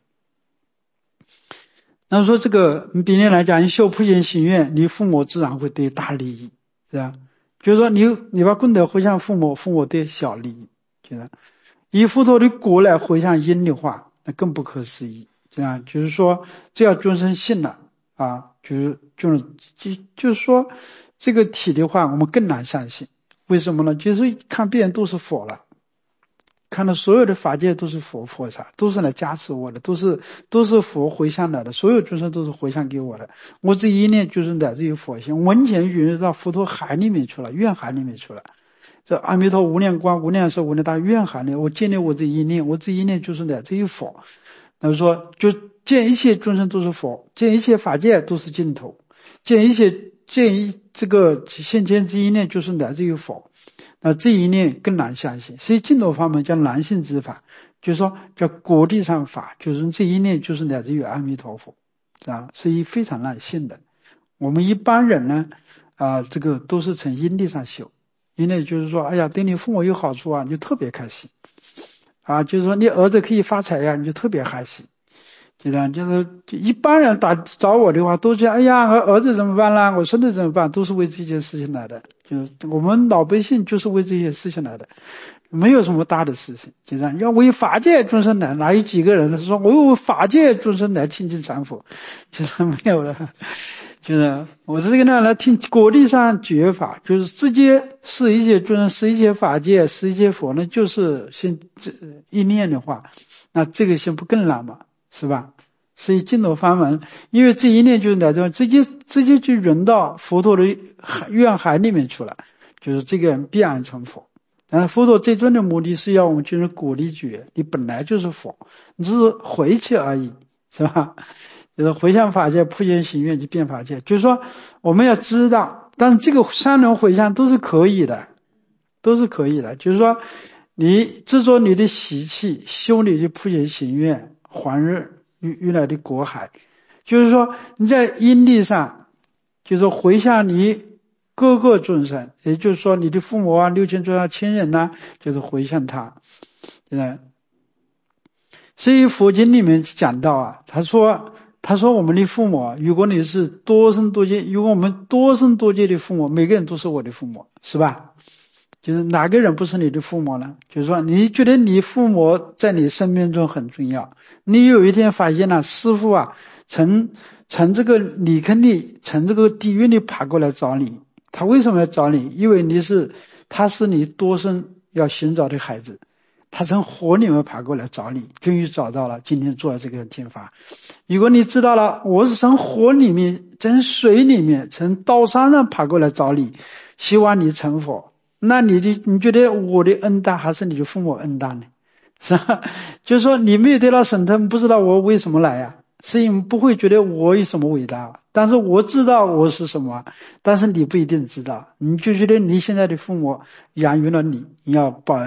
那说这个比例来讲，你修普贤行愿，你父母自然会得大利益，是吧？就是说你你把功德回向父母，父母得小利益，就是以佛陀的果来回向因的话，那更不可思议。这样就是说，只要众生信了啊，就是就是就就是说这个体的话，我们更难相信。为什么呢？就是看别人都是佛了，看到所有的法界都是佛菩萨，都是来加持我的，都是都是佛回向来的，所有众生都是回向给我的。我这一念就是来自于佛性，文前允许到佛陀海里面去了，愿海里面去了。这阿弥陀无量光、无量寿、无量大愿海里，我建立我这一念，我这一念就是来自于佛。那说就见一切众生都是佛，见一切法界都是净土，见一切见一这个现前这一念就是来自于佛。那这一念更难相信，所以净土法门叫难信之法，就是说叫果地上法，就是这一念就是来自于阿弥陀佛啊，是一非常难信的。我们一般人呢啊、呃，这个都是从因地上修，因为就是说哎呀对你父母有好处啊，你就特别开心啊，就是说你儿子可以发财呀、啊，你就特别开心。就这样，就是就一般人打找我的话都讲哎呀我儿子怎么办啦，我孙子怎么办，都是为这件事情来的，就是我们老百姓就是为这些事情来的，没有什么大的事情。就这样，要为法界众生来，哪有几个人是说我为法界众生来亲近禅佛，就是没有了。就是我是跟他来听果地上觉法，就是直接是一切众生，是一切法界，是一切佛呢，就是先这一念的话，那这个心不更难吗？是吧？所以净土法门，因为这一念就是来这直接直接就融到佛陀的愿海里面去了，就是这个人必然成佛。但是佛陀最终的目的是要我们进入果地觉，你本来就是佛，你只是回去而已，是吧？就是回向法界、普贤行愿及变法界，就是说我们要知道，但是这个三轮回向都是可以的，都是可以的。就是说你制作你的习气，修你的普贤行愿，还日预来的果海，就是说你在因地上，就是回向你各个众生，也就是说你的父母啊、六亲重要亲人呐、啊，就是回向他。对，所以佛经里面讲到啊，他说他说我们的父母，如果你是多生多劫，如果我们多生多劫的父母，每个人都是我的父母，是吧？就是哪个人不是你的父母呢？就是说你觉得你父母在你生命中很重要，你有一天发现了师父啊从从这个泥坑里，从这个地狱里爬过来找你，他为什么要找你？因为你是他是你多生要寻找的孩子，他从火里面爬过来找你，终于找到了，今天做这个听法。如果你知道了我是从火里面、从水里面、从刀山上爬过来找你，希望你成佛，那你的你觉得我的恩大还是你的父母恩大呢？是吧？就是说你没有得到神通，不知道我为什么来呀、啊？所以你不会觉得我有什么伟大，但是我知道我是什么，但是你不一定知道，你就觉得你现在的父母养育了你，你要报恩，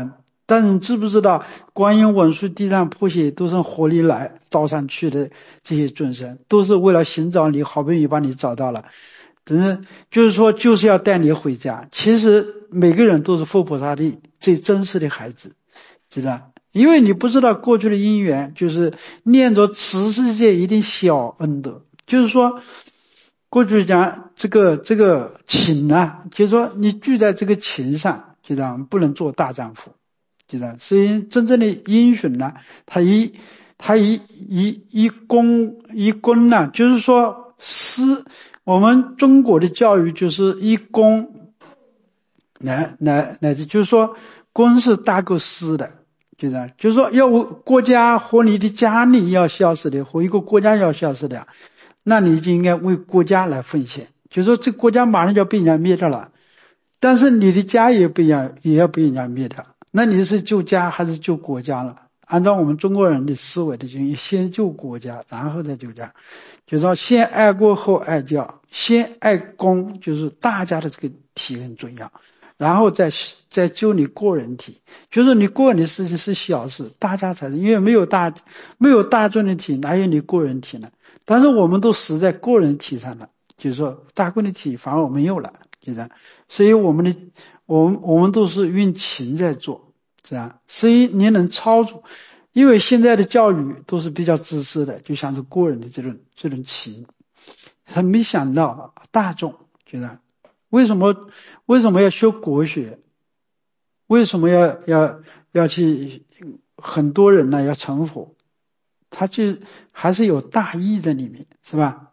但是你知不知道观音文殊地藏普贤都是火里来道上去的，这些众生都是为了寻找你，好不容易把你找到了，等是就是说就是要带你回家。其实每个人都是佛菩萨的最真实的孩子，知道？因为你不知道过去的因缘，就是念着此世界一定小恩德，就是说过去讲这个这个情啊，就是说你聚在这个情上，知道不能做大丈夫，知道？所以真正的英雄呢，他一他一一一功一功呢，就是说师，我们中国的教育就是一功乃乃乃至就是说功是大过师的。就是，就是说，要国家和你的家里要消失的，和一个国家要消失的，那你就应该为国家来奉献。就是说，这个国家马上就要被人家灭掉了，但是你的家也被人家也要被人家灭掉，那你是救家还是救国家了？按照我们中国人的思维的，就先救国家，然后再救家。就是说，先爱国后爱教，先爱公，就是大家的这个体很重要。然后再再救你个人体，就是你个人的事情是小事，大家才是，因为没有大没有大众的体，哪有你个人体呢？但是我们都死在个人体上了，就是说大众的体反而没有了，就这样。所以我们的我们我们都是用情在做，这样。所以你能超出，因为现在的教育都是比较自私的，就想着个人的这种这种情，他没想到大众，就这样。为什么为什么要学国学？为什么要要要去很多人呢要成佛？他就还是有大义在里面，是吧？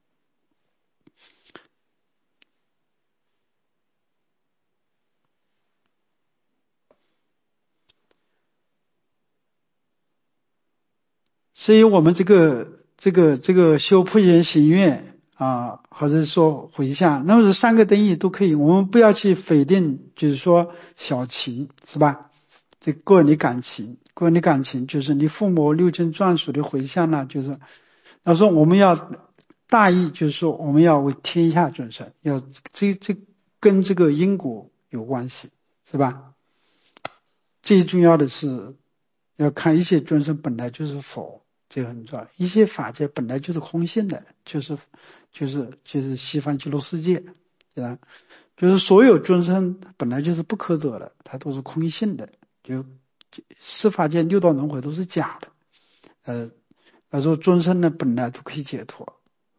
所以我们这个这个这个修普贤行愿啊，或者说回向，那么这三个等义都可以，我们不要去否定，就是说小情，是吧？这个人的感情，个人的感情就是你父母六经专属的回向呢，就是他说我们要大义，就是说我们要为天下众生，要这这跟这个因果有关系，是吧？最重要的是要看一切众生本来就是佛。这个很重要，一些法界本来就是空性的，就是就是就是西方极乐世界，对吧？就是所有众生本来就是不可得的，它都是空性的，就四法界六道轮回都是假的。呃，他说众生呢本来都可以解脱，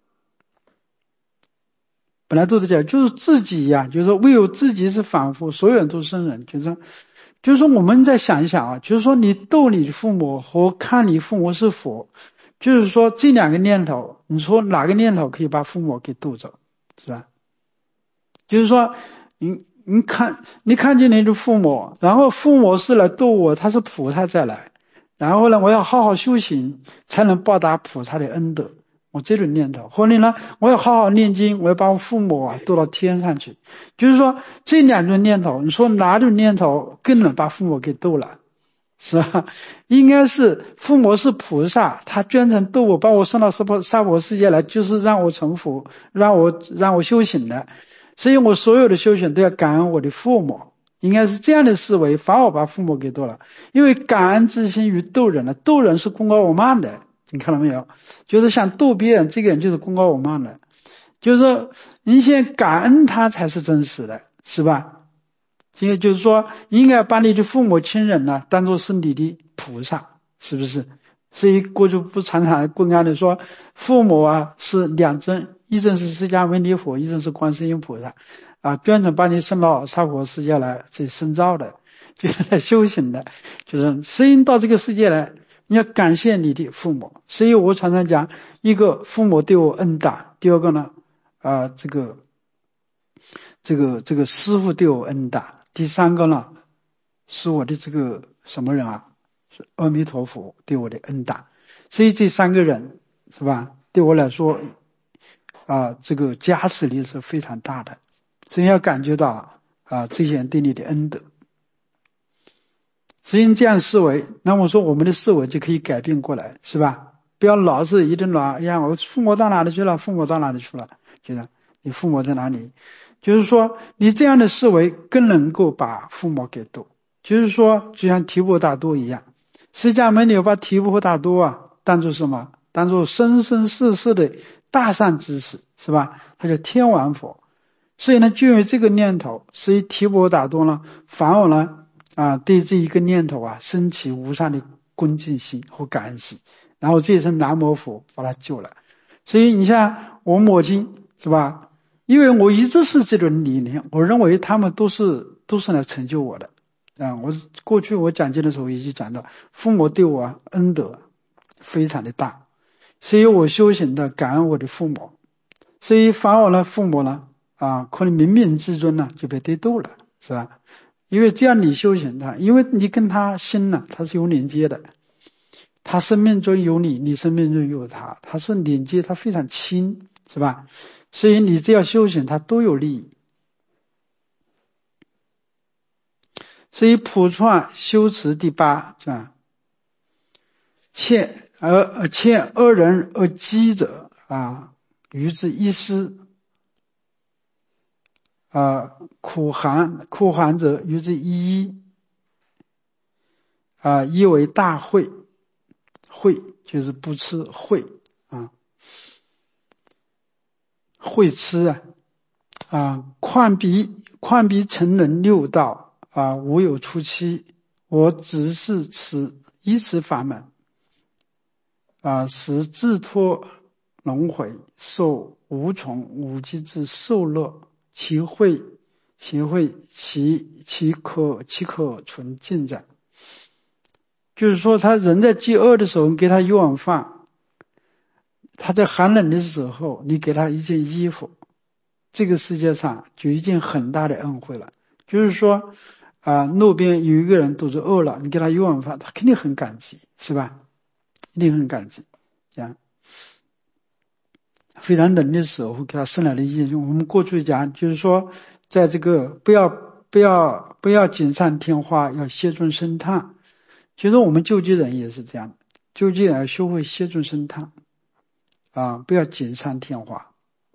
本来都是假，就是自己呀，就是说唯有自己是凡夫，所有人都是圣人，就是说。就是说我们再想一想啊，就是说你逗你的父母和看你父母是佛，就是说这两个念头，你说哪个念头可以把父母给逗走，是吧？就是说你你看你看见你的父母，然后父母是来逗我，他是菩萨再来，然后呢我要好好修行才能报答菩萨的恩德，我这种念头，或者呢我要好好念经，我要把我父母啊逗到天上去，就是说这两种念头，你说哪种念头更能把父母给逗了，是吧？应该是父母是菩萨，他专程逗我，把我送到娑婆娑婆世界来，就是让我成佛，让我让我修行的，所以我所有的修行都要感恩我的父母，应该是这样的思维，反而把父母给逗了，因为感恩之心与逗人了，逗人是功高我慢的。你看到没有？就是想逗别人，这个人就是功高我慢的，就是说你先感恩他才是真实的，是吧？这个就是说应该把你的父母亲人呢当作是你的菩萨，是不是？所以过去不常常公开的说父母啊是两尊，一尊是释迦牟尼佛，一尊是观世音菩萨啊，专程把你送到娑婆世界来去深造的，就是来修行的，就是所以到这个世界来你要感谢你的父母，所以我常常讲，一个父母对我恩大，第二个呢，啊、呃，这个，这个这个师父对我恩大，第三个呢，是我的这个什么人啊？是阿弥陀佛对我的恩大，所以这三个人是吧？对我来说，啊、呃，这个加持力是非常大的，所以要感觉到啊、呃，这些人对你的恩德。所以你这样思维，那我说我们的思维就可以改变过来，是吧？不要老是一定老，哎呀，我父母到哪里去了？父母到哪里去了？就是你父母在哪里？就是说你这样的思维更能够把父母给逗， 就是说就像提婆达多一样，释迦牟尼把提婆达多啊当作什么？当作生生世世的大善知识，是吧？他叫天王佛。所以呢，就因为这个念头，所以提婆达多呢，反而呢啊对这一个念头啊升起无上的恭敬心和感恩心，然后这一声南无佛把他救了。所以你像我母亲，是吧？因为我一直是这种理念，我认为他们都是都是来成就我的啊。我过去我讲经的时候已经讲到，父母对我恩德非常的大，所以我修行的感恩我的父母，所以反而呢父母呢啊可能冥冥之中呢就被得度了，是吧？因为这样你修行他，因为你跟他心呢他是有连接的，他生命中有你，你生命中有他，他是连接，他非常亲，是吧？所以你只要修行他都有利益。所以普传修持第八，是吧？欠而欠恶人而积者啊，于之一失啊，苦寒苦寒者于之一一啊，一为大慧，慧就是不吃慧啊，慧吃啊啊，况彼况彼成人六道啊，无有出期，我只是此依此法门啊，使自脱轮回，受无穷无尽之受乐，其慧其慧其其可其可存进展。就是说他人在饥饿的时候，你给他一碗饭，他在寒冷的时候你给他一件衣服，这个世界上就一件很大的恩惠了。就是说啊，路边有一个人肚子饿了，你给他一碗饭，他肯定很感激，是吧？一定很感激。这样非常冷的时候会给他送来的一件，我们过去讲就是说在这个不要不要不要锦上添花，要谢众生叹。其实我们救济人也是这样的，救济人要学会谢众生叹啊，不要锦上添花。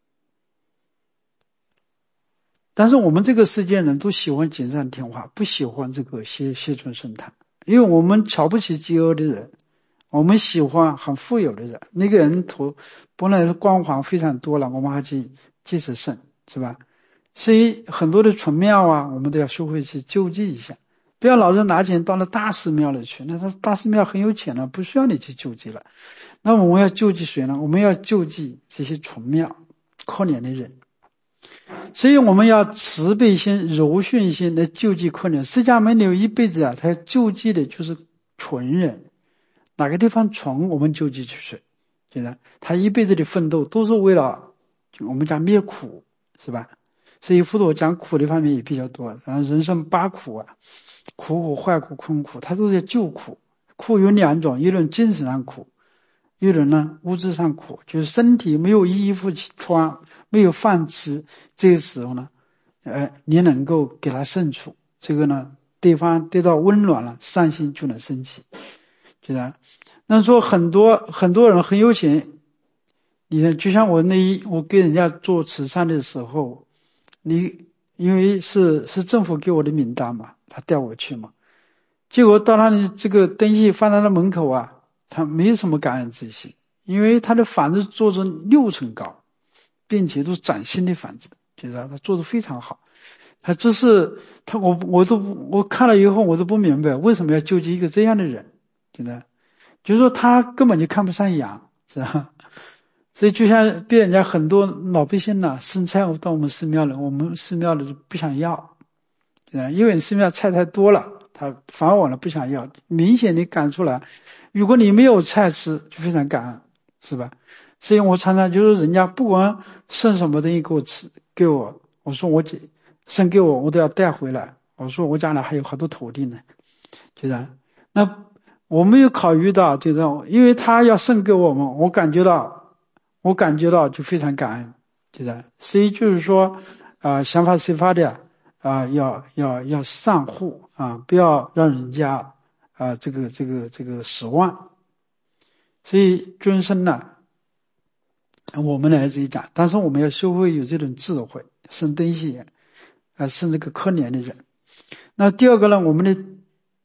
但是我们这个世界人都喜欢锦上添花，不喜欢这个谢谢众生叹，因为我们瞧不起饥饿的人，我们喜欢很富有的人。那个人图本来是光环非常多了，我们还去继续剩，是吧？所以很多的纯庙啊，我们都要学会去救济一下。不要老是拿钱到了大寺庙里去，那他大寺庙很有钱了，不需要你去救济了。那我们要救济谁呢？我们要救济这些纯庙可怜的人。所以我们要慈悲心、柔顺心来救济可怜。释迦牟尼一辈子啊，他救济的就是纯人，哪个地方纯，我们救济去谁。觉得他一辈子的奋斗都是为了我们讲灭苦，是吧？所以佛陀讲苦的方面也比较多，然后人生八苦啊。苦苦、坏苦、困苦，他都在救苦。苦有两种，一种精神上苦，一种呢物质上苦，就是身体没有衣服穿，没有饭吃，这个时候呢，呃，你能够给他胜出，这个呢，对方得到温暖了，善心就能升起，就这样。那说很多很多人很有钱，你看，就像我那一我给人家做慈善的时候，你因为是是政府给我的名单嘛。他带我去嘛，结果到那里这个登记放在那门口啊，他没有什么感恩之心，因为他的房子做成六层高，并且都是崭新的房子，就是他做得非常好。他只是他我我都我看了以后我都不明白为什么要救济一个这样的人，真的，就是说他根本就看不上羊，是吧？所以就像被人家很多老百姓呢、啊、生菜到我们寺庙里，我们寺庙里不想要。因为寺庙菜太多了，他反而呢不想要，明显的感出来，如果你没有菜吃，就非常感恩，是吧？所以我常常就是人家不管剩什么东西给我吃，给我，我说我剩给我，我都要带回来。我说我家里还有好多土地呢，就这样。那我没有考虑到，就这样，因为他要剩给我们，我感觉到，我感觉到就非常感恩，就这样。所以就是说，啊、呃，想法施法的。啊，要要要善护啊，不要让人家啊这个这个这个失望。所以尊生呢，我们来这里讲，但是我们要学会有这种智慧，生灯系啊，生这个可怜的人。那第二个呢，我们的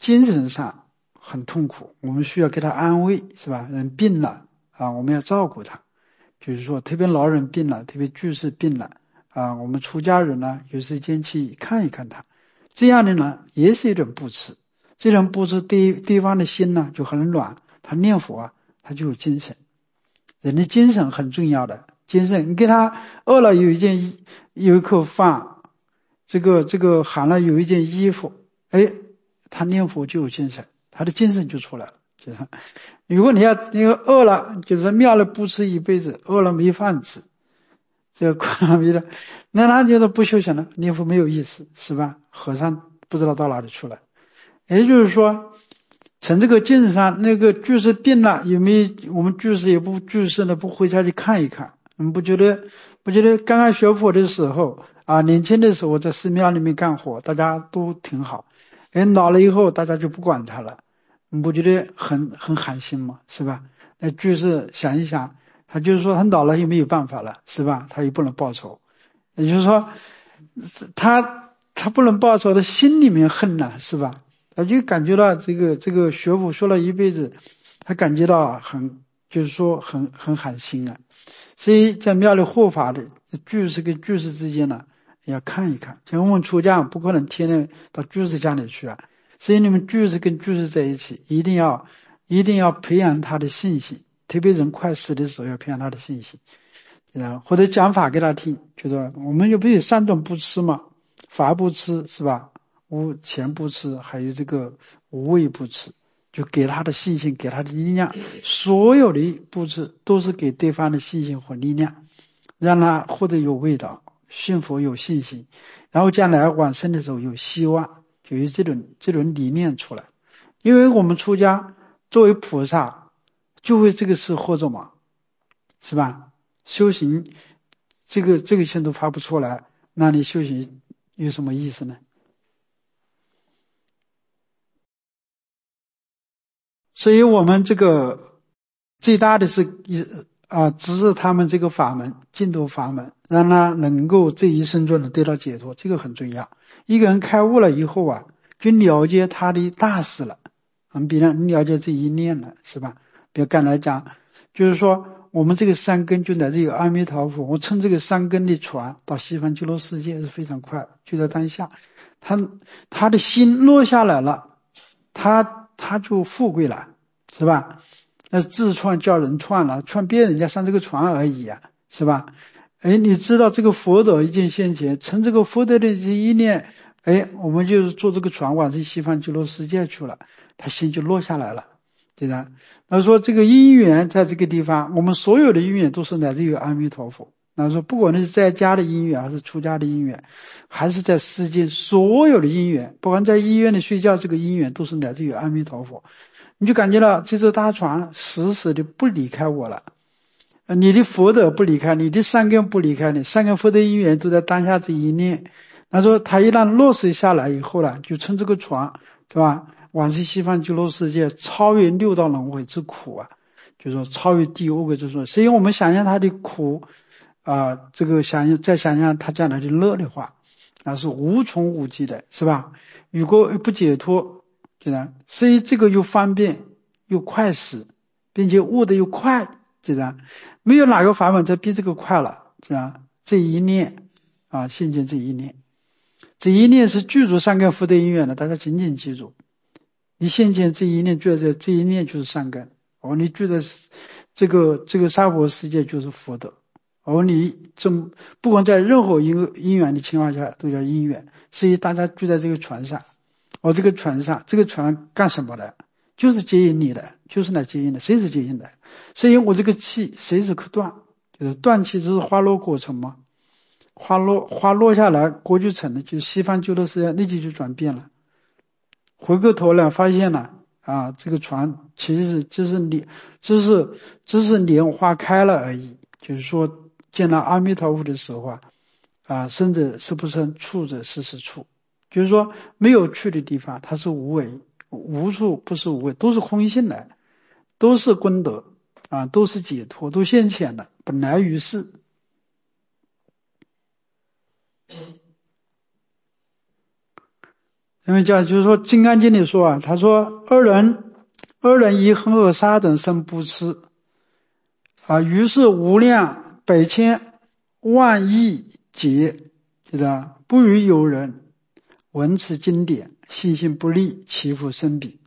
精神上很痛苦，我们需要给他安慰，是吧？人病了啊，我们要照顾他，就是说特别老人病了，特别居士病了啊，我们出家人呢有时间去看一看他，这样的呢也是一种布施，这种布施对对方的心呢就很暖，他念佛啊他就有精神，人的精神很重要的，精神你给他饿了有一件有一口饭，这个这个寒了有一件衣服，哎，他念佛就有精神，他的精神就出来了。就是如果你要那个饿了，就是庙里不吃一辈子，饿了没饭吃，这个困了没了，那他觉得不修行了，念佛没有意思，是吧？和尚不知道到哪里去了。也就是说，从这个精神上，那个居士病了，有没有我们居士也不居士呢？不回家去看一看？你们不觉得？不觉得刚刚学佛的时候啊，年轻的时候在寺庙里面干活，大家都挺好。人老了以后，大家就不管他了，你不觉得很很寒心吗？是吧？那居士想一想，他就是说他老了也没有办法了，是吧？他也不能报仇，也就是说，他他不能报仇，他心里面恨了，是吧？他就感觉到这个这个学佛说了一辈子，他感觉到很就是说很很寒心啊。所以在庙里护法的居士跟居士之间呢，要看一看。像我们出家不可能天天到居士家里去啊，所以你们居士跟居士在一起，一定要一定要培养他的信心，特别人快死的时候要培养他的信心，然后或者讲法给他听，就说我们就不有三种不吃嘛，法不吃是吧？无钱不吃，还有这个无畏不吃。就给他的信心，给他的力量，所有的布置都是给对方的信心和力量，让他获得有味道，信佛有信心，然后将来往生的时候有希望，就有这种这种理念出来。因为我们出家作为菩萨，就为这个事活着嘛，是吧？修行这个这个心都发不出来，那你修行有什么意思呢？所以我们这个最大的是啊，指示他们这个法门，净土法门，让他能够这一生中能得到解脱，这个很重要。一个人开悟了以后啊，就了解他的大事了，我们比方了解这一念了，是吧？比如刚才讲，就是说我们这个三根就来自于阿弥陀佛，我乘这个三根的船到西方极乐世界是非常快，就在当下，他他的心落下来了，他他就富贵了，是吧？那自创叫人创了，创别人家上这个船而已啊，是吧？哎，你知道这个佛德一见现前，乘这个佛德的这一念，哎，我们就是坐这个船往这西方极乐世界去了，他心就落下来了，对吧？他说这个因缘在这个地方，我们所有的因缘都是来自于阿弥陀佛。那说不管是在家的因缘还是出家的因缘，还是在世间所有的因缘，不管在医院里睡觉，这个因缘都是来自于阿弥陀佛。你就感觉到这艘大船死死的不离开我了，你的福德不离开你，的善根不离开你，善根福德因缘都在当下这一念。他说他一旦落实下来以后呢，就乘这个船，对吧？往生西方极乐世界，超越六道轮回之苦啊，就是说超越地狱之说。所以我们想象他的苦啊、呃，这个想象再想象他将来的乐的话，那是无穷无尽的，是吧？如果不解脱，对吧？所以这个又方便又快死，并且悟得又快，对吧？没有哪个法门再比这个快了，是吧？这一念啊，现前这一念，这一念是具足善根福德因缘的，大家紧紧记住。你现前这一念觉得这一念就是善根，而你觉得这个这个娑婆世界就是福德，而你这不管在任何因因缘的情况下都叫因缘，所以大家聚在这个船上，而这个船上这个船干什么的？就是接引你的，就是来接引的，谁是接引的？所以我这个气随时可断，就是断气就是花落过程嘛，花落花落下来过去成的，就是西方极乐世界立即就转变了。回过头来发现了啊，这个船其实只是莲，只是只是莲花开了而已。就是说，见到阿弥陀佛的时候啊，啊，生者是不生，处者是是处。就是说，没有去的地方，它是无为，无处不是无为，都是空性的，都是功德啊，都是解脱，都现前的，本来于世。 因为讲就是说《金刚经》里说啊，他说二人二人以恒河沙等生不吃啊，于是无量百千万亿劫，知道不与有人闻此经典，信心不立，其复生彼。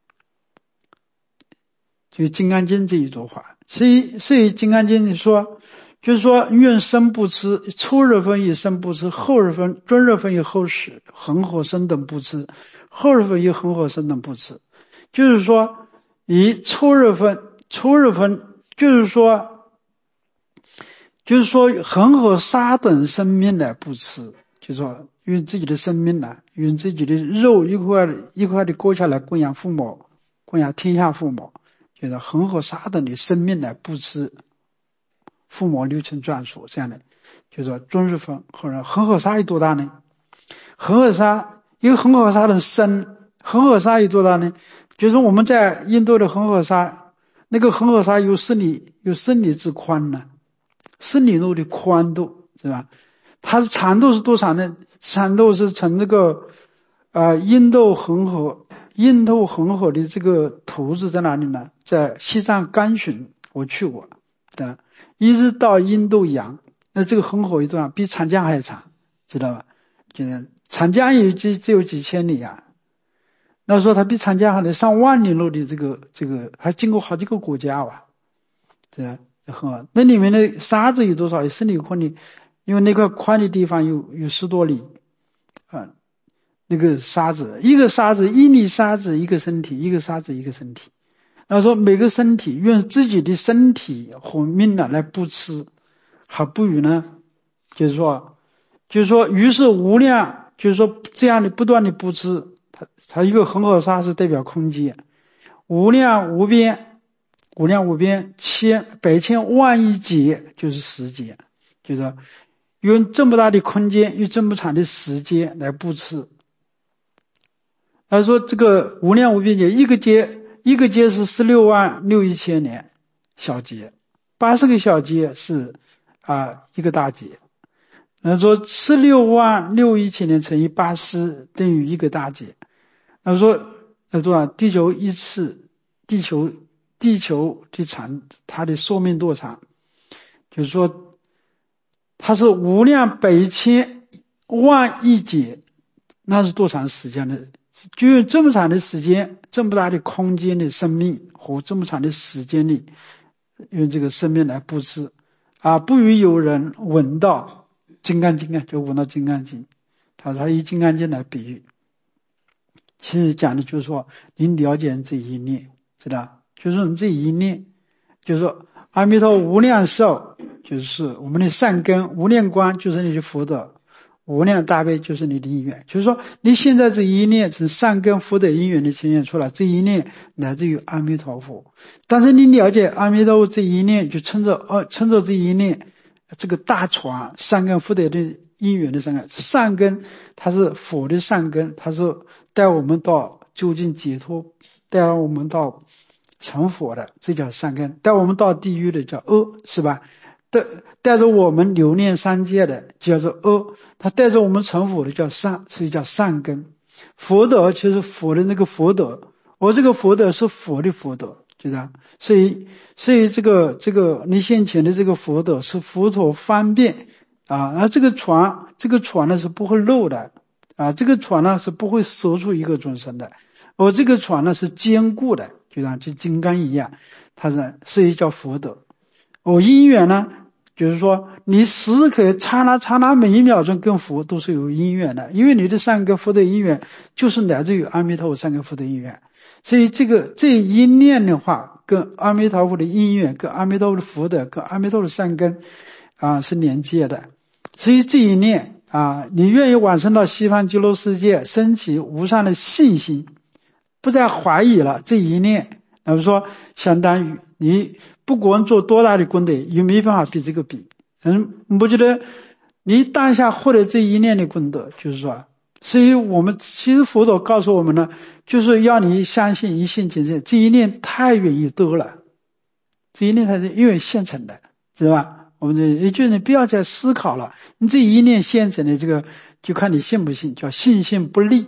就《金刚经》这一句话，所以所以《金刚经》里说，就是说愿生不吃，初日分以生不吃，后日分中日分以后始，恒河生等不吃，后日分以恒河生等不吃。就是说以初日分初日分就是说就是说恒河沙等生命来不吃，就是说用自己的生命来，用自己的肉一块一块的割下来供养父母，供养天下父母，就是恒河沙等的生命来不吃父母六尘转属，这样的就是说中日分或者恒河沙有多大呢？恒河沙一个恒河沙的深，恒河沙有多大呢？就是我们在印度的恒河沙，那个恒河沙有十里有十里之宽呢，十里路的宽度，是吧？它是长度是多长呢？长度是从这个呃印度恒河印度恒河的这个图子在哪里呢？在西藏甘寻，我去过的，一直到印度洋，那这个恒河有多长？比长江还长，知道吧？就是长江有几只有几千里啊，那说它比长江还得上万里路的这个这个，还经过好几个国家吧，对吧？很那里面的沙子有多少？有十里宽里，因为那块宽的地方有有十多里啊。那个沙子，一个沙子一粒沙子一个身体，一个沙子一个身体。那说每个身体用自己的身体和命呢来布施，还不如呢，就是说，就是说，于是无量，就是说这样的不断的布施，它它一个恒河沙是代表空间，无量无边，无量无边，千百千万亿劫就是时间，就是说用这么大的空间，用这么长的时间来布施。他说这个无量无边劫，一个劫一个劫是十六万六一千年小劫，八十个小劫是啊一个大劫。那说十六万六一千年乘以八十等于一个大劫。那说那多少？地球一次，地球地球的长，它的寿命多长？就是说它是无量百千万亿劫，那是多长时间的？就用这么长的时间，这么大的空间的生命和这么长的时间里，用这个生命来布施啊，不与有人闻到金刚经啊，就闻到金刚经，他他以金刚经来比喻，其实讲的就是说，你了解这一念，知道？就是说你这一念，就是说阿弥陀无量寿，就是我们的善根，无量光就是你的福德。无量大悲就是你的因缘，就是说你现在这一念从善根福德因缘的呈现出来，这一念来自于阿弥陀佛。但是你了解阿弥陀佛这一念，就称作呃称作这一念这个大船善根福德的因缘的善根，善根它是佛的善根，它是带我们到究竟解脱，带我们到成佛的，这叫善根；带我们到地狱的叫恶，是吧？带带着我们留恋三界的叫做恶，他带着我们成佛的叫善，所以叫善根。佛德就是佛的那个佛德，我这个佛德是佛的佛德，知道？所以所以这个这个你先前的这个佛德是佛陀方便啊，而这个船这个船呢是不会漏的啊，这个船呢是不会收出一个众生的，我这个船呢是坚固的，就像就金刚一样，它是所以叫佛德。我因缘呢，就是说你时刻刹那刹那每一秒钟跟佛都是有因缘的，因为你的善根福德因缘就是来自于阿弥陀佛善根福德因缘，所以这个这一念的话跟阿弥陀佛的因缘跟阿弥陀佛的福德跟阿弥陀佛的善根啊是连接的，所以这一念啊，你愿意往生到西方极乐世界，升起无上的信心，不再怀疑了，这一念那么说相当于你不管做多大的功德，也没办法比这个比。嗯，我觉得你当下获得这一念的功德，就是说，所以我们其实佛陀告诉我们呢，就是要你相信一信即真，这一念太容易得了，这一念它是因为现成的，知道吧？我们这也就是你不要再思考了，你这一念现成的这个，就看你信不信，叫信心不立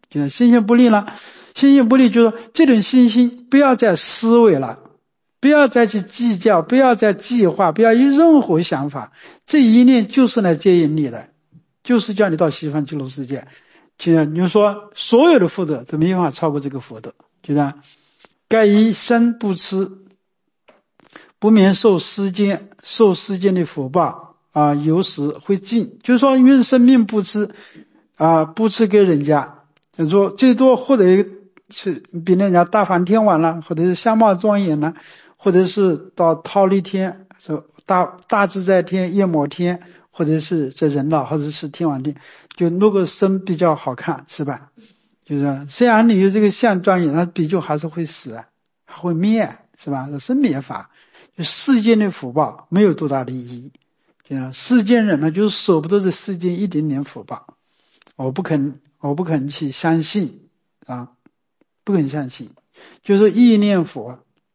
就心性不立了，心性不立就是说这种心性不要再思维了，不要再去计较，不要再计划，不要有任何想法，这一念就是来接引你的，就是叫你到西方极乐世界。就像你说所有的福德都没办法超过这个福德，就这样，该一生不吃，不免受世间受世间的福报啊，有时会尽，就是说因为生命不吃啊，不吃给人家，就是说最多获得一个是比人家大梵天王了，或者是相貌庄严了，或者是到忉利天，说大大自在天、夜摩天，或者是这人道，或者是天王天，就那个身比较好看，是吧？就是虽然你有这个相庄严，那毕竟还是会死，还会灭，是吧？生灭法，就世间的福报没有多大的意义。就像世间人呢，就是舍不得这世间一点点福报，我不肯，我不肯去相信啊，不肯相信，就是意念佛。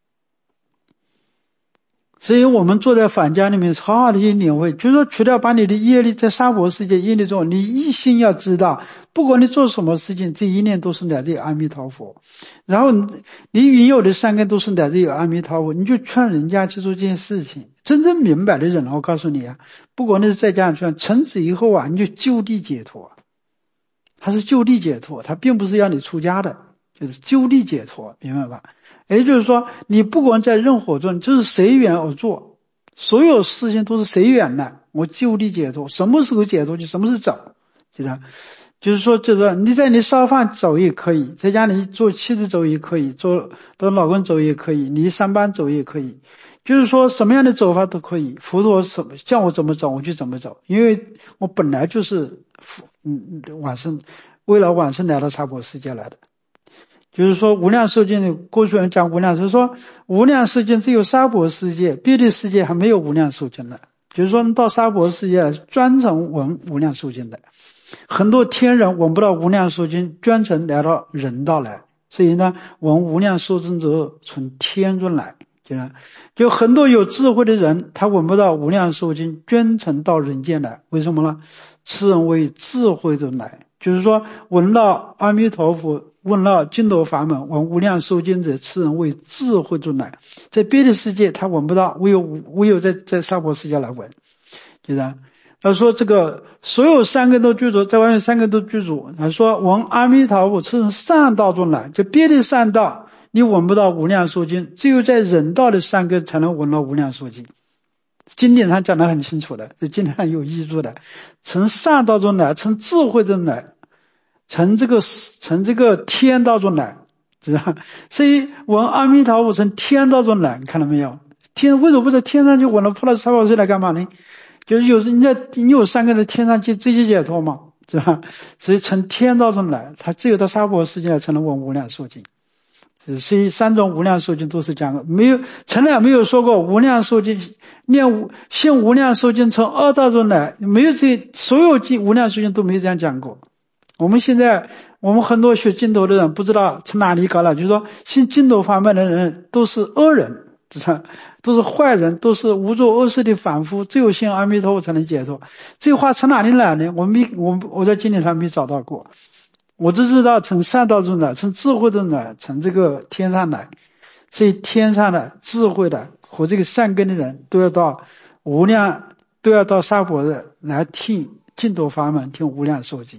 所以我们坐在返家里面好好的去领会，就是说除了把你的业力在娑婆世界业力中，你一心要知道，不管你做什么事情，这一念都是来自于阿弥陀佛，然后你原有的善根都是来自于阿弥陀佛，你就劝人家去做这件事情。真正明白的人，我告诉你啊，不管你是在家劝，从此以后啊，你就就地解脱，他是就地解脱，他并不是要你出家的，就是就地解脱，明白吧？也就是说，你不管在任何中，就是随缘而做，所有事情都是随缘的，我就地解脱，什么时候解脱就什么时候走，记得，就是说，就是你在你烧饭走也可以，在家里做妻子走也可以，做做老公走也可以，你上班走也可以，就是说什么样的走法都可以，佛陀什么叫我怎么走我就怎么走，因为我本来就是嗯往生，为了往生来到娑婆世界来的。就是说无量寿经的过去人讲无量寿，说无量寿经只有娑婆世界，别的世界还没有无量寿经的。就是说到娑婆世界专程闻无量寿经的，很多天人闻不到无量寿经，专程来到人道来，所以呢闻无量寿经之后从天中来，就就很多有智慧的人他闻不到无量寿经，专程到人间来，为什么呢？此人为智慧中来，就是说闻到阿弥陀佛，闻到净土法门，闻无量寿经者，此人为智慧中来，在别的世界他闻不到，唯有唯有在在娑婆世界来闻，就这样。他说这个所有三根都具足，在外面三根都具足。他说闻阿弥陀佛，此人善道中来，就别的善道你闻不到无量寿经，只有在人道的三根才能闻到无量寿经。经典上讲得很清楚的，这经典上有依据的，从善道中来，从智慧中来，从这个从这个天道中来，知道？所以闻阿弥陀佛从天道中来，看到没有？天为什么不在天上就闻了菩萨超世来干嘛呢？就是有人家你有三个在天上去直接解脱嘛，是吧？所以从天道中来，他只有到娑婆世界来才能闻无量寿经。所以三种无量寿经都是讲的，没有从来没有说过无量寿经念信无量寿经从二道中来，没有这所有经无量寿经都没有这样讲过。我们现在我们很多学净土的人不知道从哪里搞了，就是说信净土法门的人都是恶人，都是坏人，都是无作恶事的凡夫，只有信阿弥陀佛才能解脱。这话从哪里来呢？我没我我在经典上没找到过。我只知道从善道中来，从智慧中来，从这个天上来，所以天上的智慧的和这个善根的人都要到无量，都要到娑婆的来听净土法门，听无量寿经。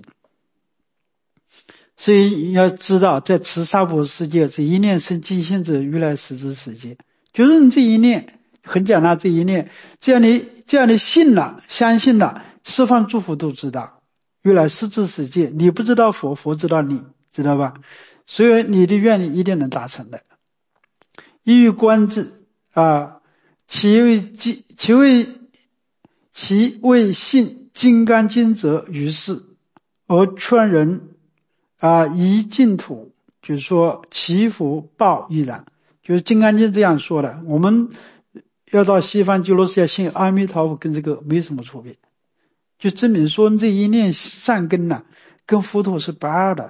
所以要知道，在持娑婆世界，这一念生净心者，如来实之世界，就是你这一念，很简单，这一念，只要你只要你信了，相信了，十方诸佛都知道。如来实之世界，你不知道佛，佛知道你，知道吧？所以你的愿力一定能达成的。一于观之啊，其为其为其为信金刚经者于是，而劝人啊移净土，就是说祈福报亦然，就是金刚经这样说的。我们要到西方极乐世界信阿弥陀佛，跟这个没什么区别。就证明说这一念善根呐、啊，跟佛陀是不二的，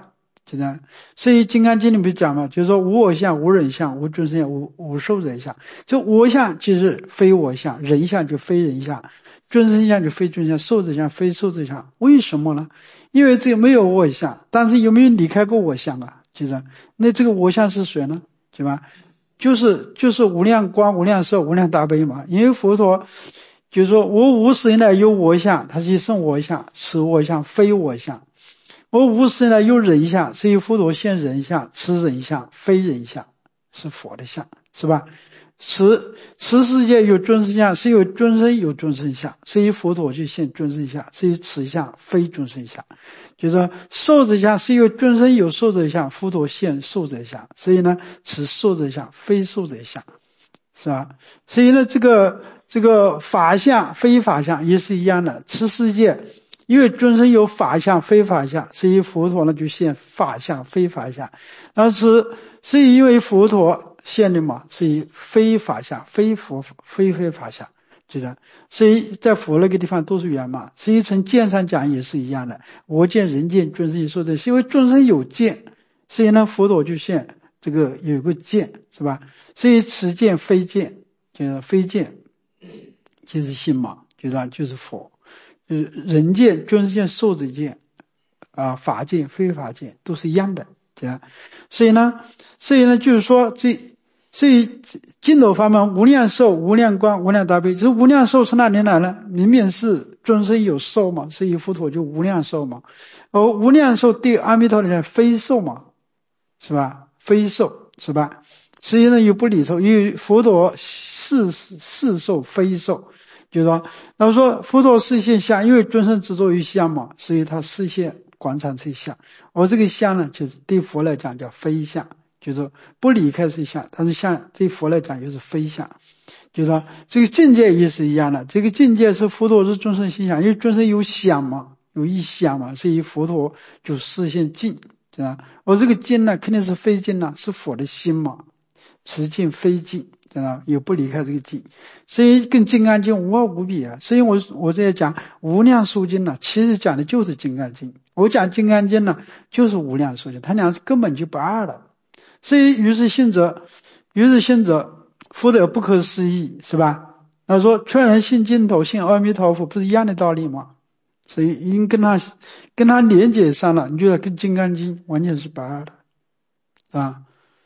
就这样。所以《金刚经》里面讲嘛，就是说无我相、无人相、无众生相、无无寿者相。就我相就是非我相，人相就非人相，众生相就非众生相，寿者相非寿者相。为什么呢？因为这个没有我相，但是有没有离开过我相啊？就是那这个我相是谁呢？对吧？就是就是无量光、无量寿、无量大悲嘛。因为佛陀就是说我无始以来有我相，它是一生我相，此我相非我相。我无始以来有人相，是以佛陀现人相，此人相非人相，是佛的相，是吧？此此世界有众生相，是有众生有众生相，是以佛陀去现众生相，是以此相非众生相。就是说寿者相是有众生有寿者相，佛陀现寿者相，所以呢此寿者相非寿者相，是吧？所以呢这个这个法相非法相也是一样的。此世界因为众生有法相非法相，所以佛陀呢就现法相非法相。但是是因为佛陀现的嘛，是以非法相非佛非非法相，就这样。所以在佛那个地方都是圆满。所以从见上讲也是一样的，我见人见众生有寿者，是因为众生有见，所以呢佛陀就现这个有个见，是吧？所以此见非见，就是非见就是心嘛，就这样，就是佛。呃，人见、众生见、寿者见啊，法见、非法见都是一样的，这样。所以呢，所以呢，就是说这，所以净土法门无量寿、无量光、无量大悲。这无量寿从哪里来呢？明明是众生有寿嘛，所以佛陀就无量寿嘛。而无量寿对阿弥陀来讲非寿嘛，是吧？非寿，是吧？所以呢，又不离寿，因为佛陀是是寿非寿。就是说，那说佛陀示现相，因为众生执着于相嘛，所以他示现广场这相。而这个相呢，就是对佛来讲叫非相，就是说不离开这相，但是相对佛来讲就是非相。就是说这个境界也是一样的，这个境界是佛陀是众生心想，因为众生有想嘛，有一想嘛，所以佛陀就示现境，对吧？而这个境呢，肯定是非境呢，是佛的心嘛，此境非境。啊，也不离开这个境，所以跟金刚经无二无比啊。所以我我这讲无量寿经呢，其实讲的就是金刚经。我讲金刚经呢，就是无量寿经，它俩是根本就不二的。所以于是信者，于是信者，福德不可思议，是吧？他说劝人信净土，信阿弥陀佛，不是一样的道理吗？所以已经跟他跟他连接上了，你觉得跟金刚经完全是不二的啊。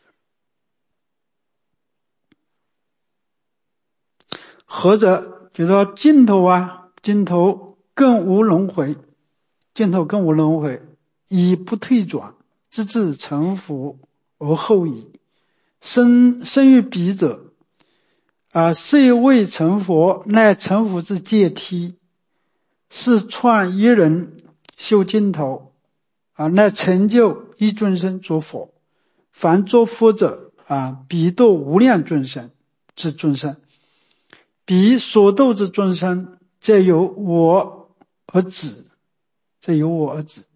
或者就说净土啊，净土更无轮回，净土更无轮回，以不退转，直至成佛而后已。生生于彼者啊，虽未成佛，乃成佛之阶梯，是创一人修净土啊，乃成就一众生作佛。凡作佛者啊，彼度无量众生之众生。彼所度之众生，则由我而止，则由我而止。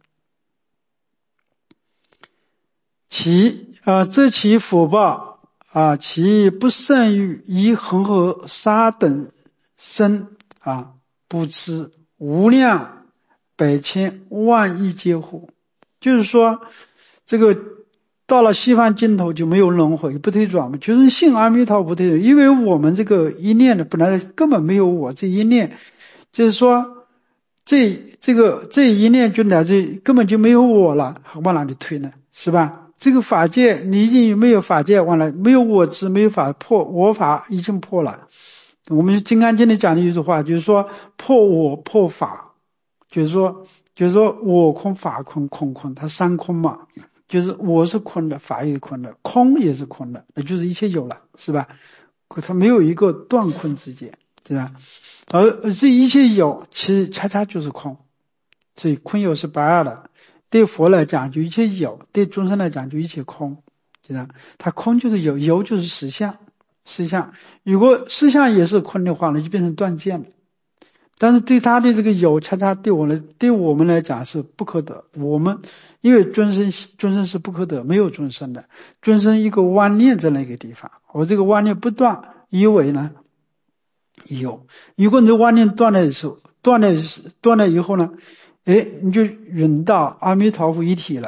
其啊，则其福报啊，其不胜于以恒河沙等身啊，不知无量百千万亿劫乎？就是说，这个到了西方净土就没有轮回，不退转嘛，就是信阿弥陀佛不退转，因为我们这个一念的本来根本没有我，这一念就是说这这个这一念就来自根本就没有我了，往哪里退呢？是吧？这个法界你已经没有法界，往来没有我执，没有法破，我法已经破了。我们金刚经里讲的一句话就是说破我破法，就是说就是说我空法空空空，它三空嘛。就是我是空的，法也是空的，空也是空的，那就是一切有了，是吧？它没有一个断空之间，对吧？而这一切有，其实恰恰就是空，所以空有是不二的。对佛来讲就一切有，对众生来讲就一切空，对吧？它空就是有，有就是实相，实相。如果实相也是空的话，那就变成断见了。但是对他的这个有，恰恰对我们对我们来讲是不可得。我们因为众生众生是不可得，没有众生的，众生一个妄念在那个地方，我这个妄念不断，以为呢有。如果你这妄念断了的时候，断了断了以后呢，哎，你就引到阿弥陀佛一体了，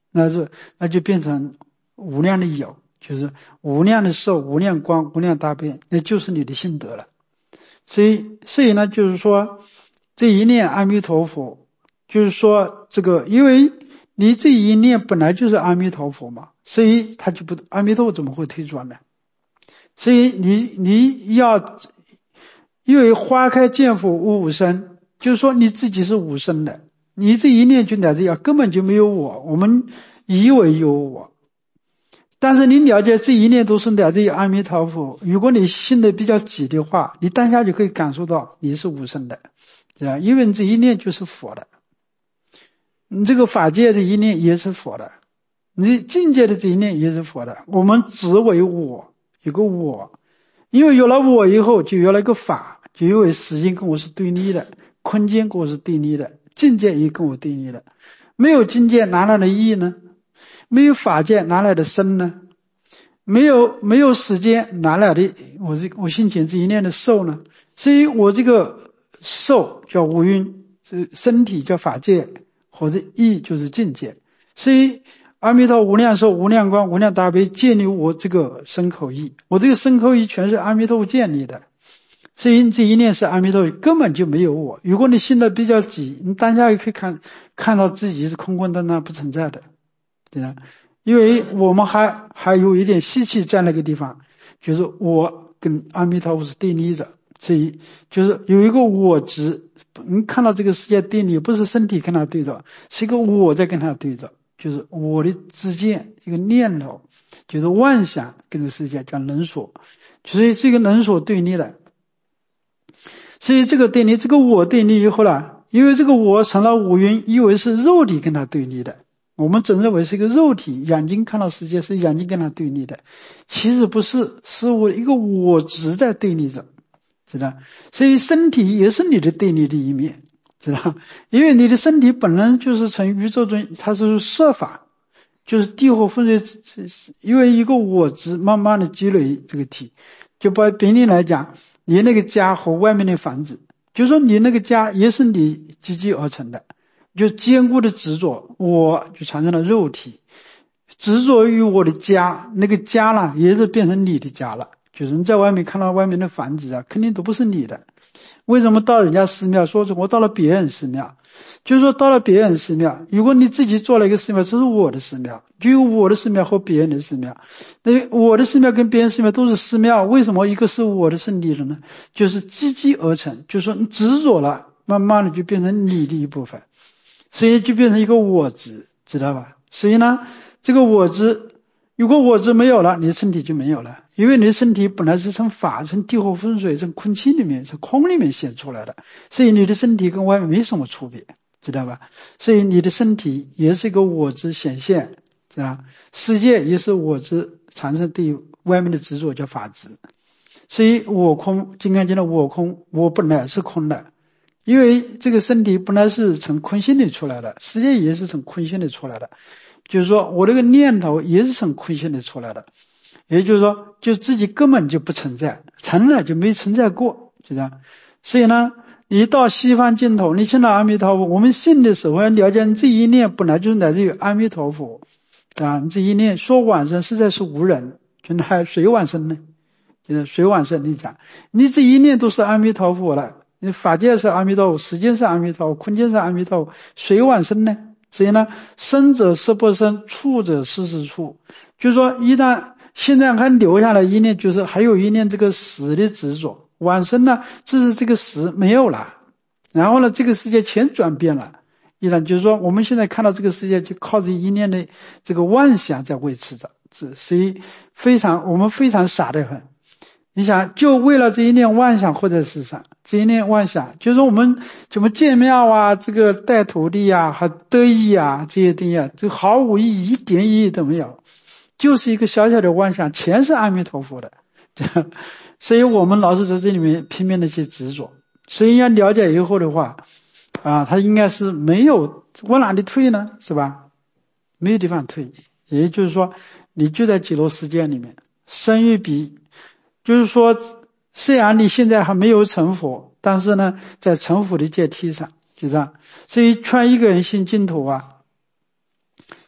那是那就变成无量的有，就是无量的寿、无量光、无量大悲，那就是你的心得了。所以所以呢，就是说这一念阿弥陀佛，就是说这个，因为你这一念本来就是阿弥陀佛嘛，所以他就不阿弥陀佛怎么会退转呢？所以你你要因为花开见佛无我身，就是说你自己是无身的，你这一念就乃至要根本就没有我，我们以为有我，但是你了解这一念都是乃至于阿弥陀佛，如果你信的比较急的话，你当下就可以感受到你是无身的，对吧？因为你这一念就是佛的，你这个法界的一念也是佛的，你境界的这一念也是佛的，我们只为我，有个我，因为有了我以后就有了一个法，就因为时间跟我是对立的，空间跟我是对立的，境界也跟我对立的，没有境界哪来的意呢？没有法界哪来的身呢？没有没有时间哪来的我这我心前这一念的受呢？所以我这个受叫无蕴，这身体叫法界，或者意就是境界。所以阿弥陀无量寿、无量光、无量大悲建立我这个身口意，我这个身口意全是阿弥陀佛建立的。所以这一念是阿弥陀佛，根本就没有我。如果你信的比较急，你当下也可以看看到自己是空空荡荡不存在的，对吧？因为我们还还有一点习气在那个地方，就是我跟阿弥陀佛是对立的，所以就是有一个我执，你看到这个世界对立，不是身体跟他对着，是一个我在跟他对着，就是我的之间一个念头，就是妄想跟这个世界叫能所，所以这个能所对立的，所以这个对立，这个我对立以后呢，因为这个我成了五蕴，以为是肉体跟他对立的。我们总认为是一个肉体，眼睛看到世界是眼睛跟它对立的，其实不是，是我一个我执在对立着，知道？所以身体也是你的对立的一面，知道？因为你的身体本来就是从宇宙中，它是设法，就是地火风水，因为一个我执慢慢的积累这个体，就把别人来讲，你那个家和外面的房子，就是说你那个家也是你积积而成的。就坚固的执着，我就产生了肉体，执着于我的家，那个家呢也是变成你的家了，就是你在外面看到外面的房子啊，肯定都不是你的。为什么到人家寺庙说我到了别人寺庙，就是说到了别人寺庙，如果你自己做了一个寺庙，这是我的寺庙，就有我的寺庙和别人的寺庙，那我的寺庙跟别人寺庙都是寺庙，为什么一个是我的是你的呢？就是积积而成，就是说你执着了，慢慢的就变成你的一部分，所以就变成一个我执，知道吧？所以呢，这个我执，如果我执没有了，你的身体就没有了，因为你的身体本来是从法、从地火风水、从空气里面、从空里面显出来的，所以你的身体跟外面没什么区别，知道吧？所以你的身体也是一个我执显现，知道吧？世界也是我执产生对外面的执着叫法执，所以我空，金刚经的我空，我本来是空的。因为这个身体本来是从空性里出来的，世界也是从空性里出来的，就是说我这个念头也是从空性里出来的，也就是说就自己根本就不存在，从来就没存在过，就这样。所以呢，你到西方净土，你见到阿弥陀佛，我们信的时候要了解你这一念本来就是来自于阿弥陀佛啊，你这一念说往生实在是无人，就那谁往生呢？就是谁往生？你讲你这一念都是阿弥陀佛了，你法界是阿弥陀佛，时间是阿弥陀佛，空间是阿弥陀佛，谁往生呢？所以呢，生者是不生，处者是是处，就是说一旦现在还留下来一念，就是还有一念这个死的执着，往生呢，这是这个死没有了，然后呢，这个世界全转变了，依然就是说我们现在看到这个世界就靠着一念的这个妄想在维持着，所以非常我们非常傻得很。你想，就为了这一念妄想或者是啥，这一念妄想，就是说我们怎么建庙啊，这个带土地啊，还得意啊，这些东西啊，这毫无意义，一点意义都没有，就是一个小小的妄想，全是阿弥陀佛的。所以我们老是在这里面拼命的去执着，所以要了解以后的话，啊，他应该是没有往哪里退呢？是吧？没有地方退，也就是说，你就在极乐世界里面，生于彼。就是说，虽然你现在还没有成佛，但是呢，在成佛的阶梯上，就这样。所以劝一个人信净土啊，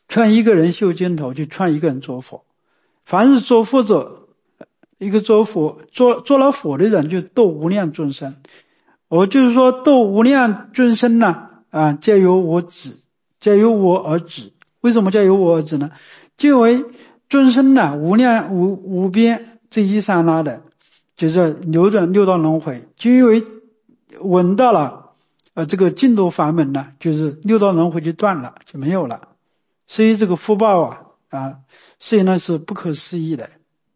劝一个人修净土，就劝一个人做佛。凡是做佛者，一个做佛做做了佛的人，就度无量众生。我就是说，度无量众生呢，啊，皆由我止，皆由我而止。为什么叫由我而止呢？就因为众生呢，无量无无边这一刹那的，就是流转六道轮回，就因为闻到了呃这个净土法门呢，就是六道轮回就断了，就没有了。所以这个福报啊啊，所以呢是不可思议的。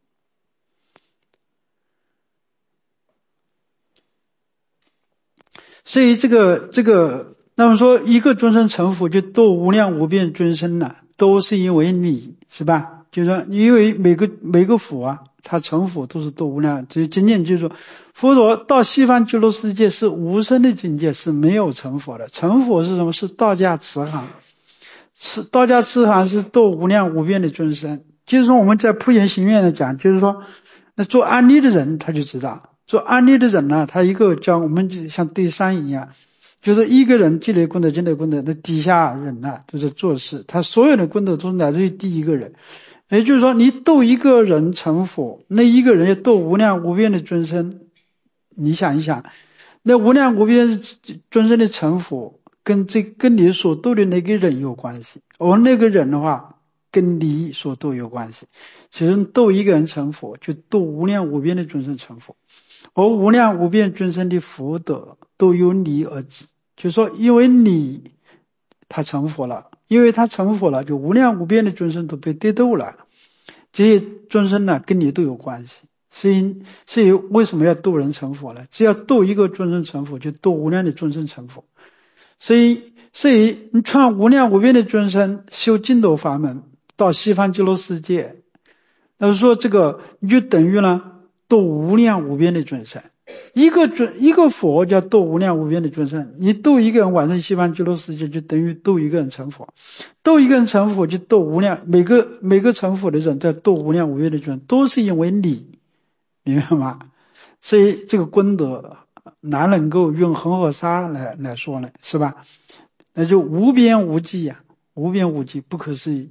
所以这个这个，那么说一个众生成佛，就度无量无边众生呢，都是因为你，是吧？就是说，因为每个每个佛啊，他成佛都是度无量。这经典就是说，佛陀到西方极乐世界是无生的境界，是没有成佛的。成佛是什么？是道家慈航。是道家慈航是度无量无边的众生。就是说我们在普贤行愿的讲，就是说，那做安利的人他就知道。做安利的人呢，他一个叫我们就像对山一样，就是一个人积累功德积累功德，那底下人呢都在做事，他所有的功德都是来自于第一个人。也就是说，你度一个人成佛，那一个人要度无量无边的众生。你想一想，那无量无边众生的成佛，跟这跟你所度的那个人有关系，而那个人的话，跟你所度有关系。其实度一个人成佛，就度无量无边的众生成佛。而无量无边众生的福德都由你而止，就是说因为你他成佛了，因为他成佛了，就无量无边的众生都被得度了。这些众生呢跟你都有关系。所以所以为什么要度人成佛呢？只要度一个众生成佛，就度无量的众生成佛。所以所以你劝无量无边的众生修净土法门，到西方极乐世界，那就说这个你就等于呢度无量无边的众生。一个尊一个佛叫度无量无边的众生，你度一个人往生西方极乐世界，就等于度一个人成佛。度一个人成佛就度无量，每个每个成佛的人在度无量无边的众生，都是因为你，明白吗？所以这个功德哪能够用恒河沙来来说呢？是吧？那就无边无际呀、啊，无边无际，不可思议。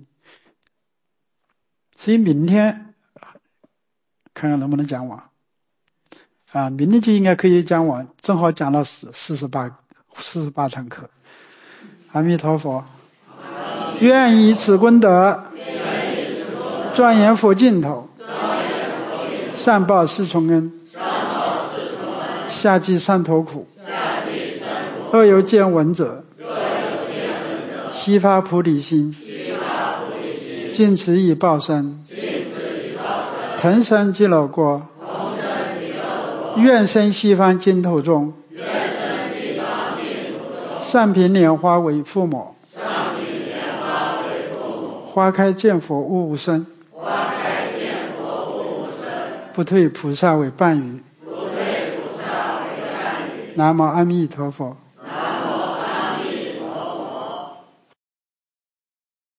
所以明天看看能不能讲完啊，明天就应该可以讲完，正好讲到四四十八四十八堂课。阿弥陀佛，愿以此功德庄严佛净土，善报四重恩，下济三途苦。若有见闻者，悉发菩提心，尽此以报身，腾生极乐国，愿生西方净土中，上品莲花为父母，花开见佛悟无生，不退菩萨为伴侣。南无阿弥陀佛。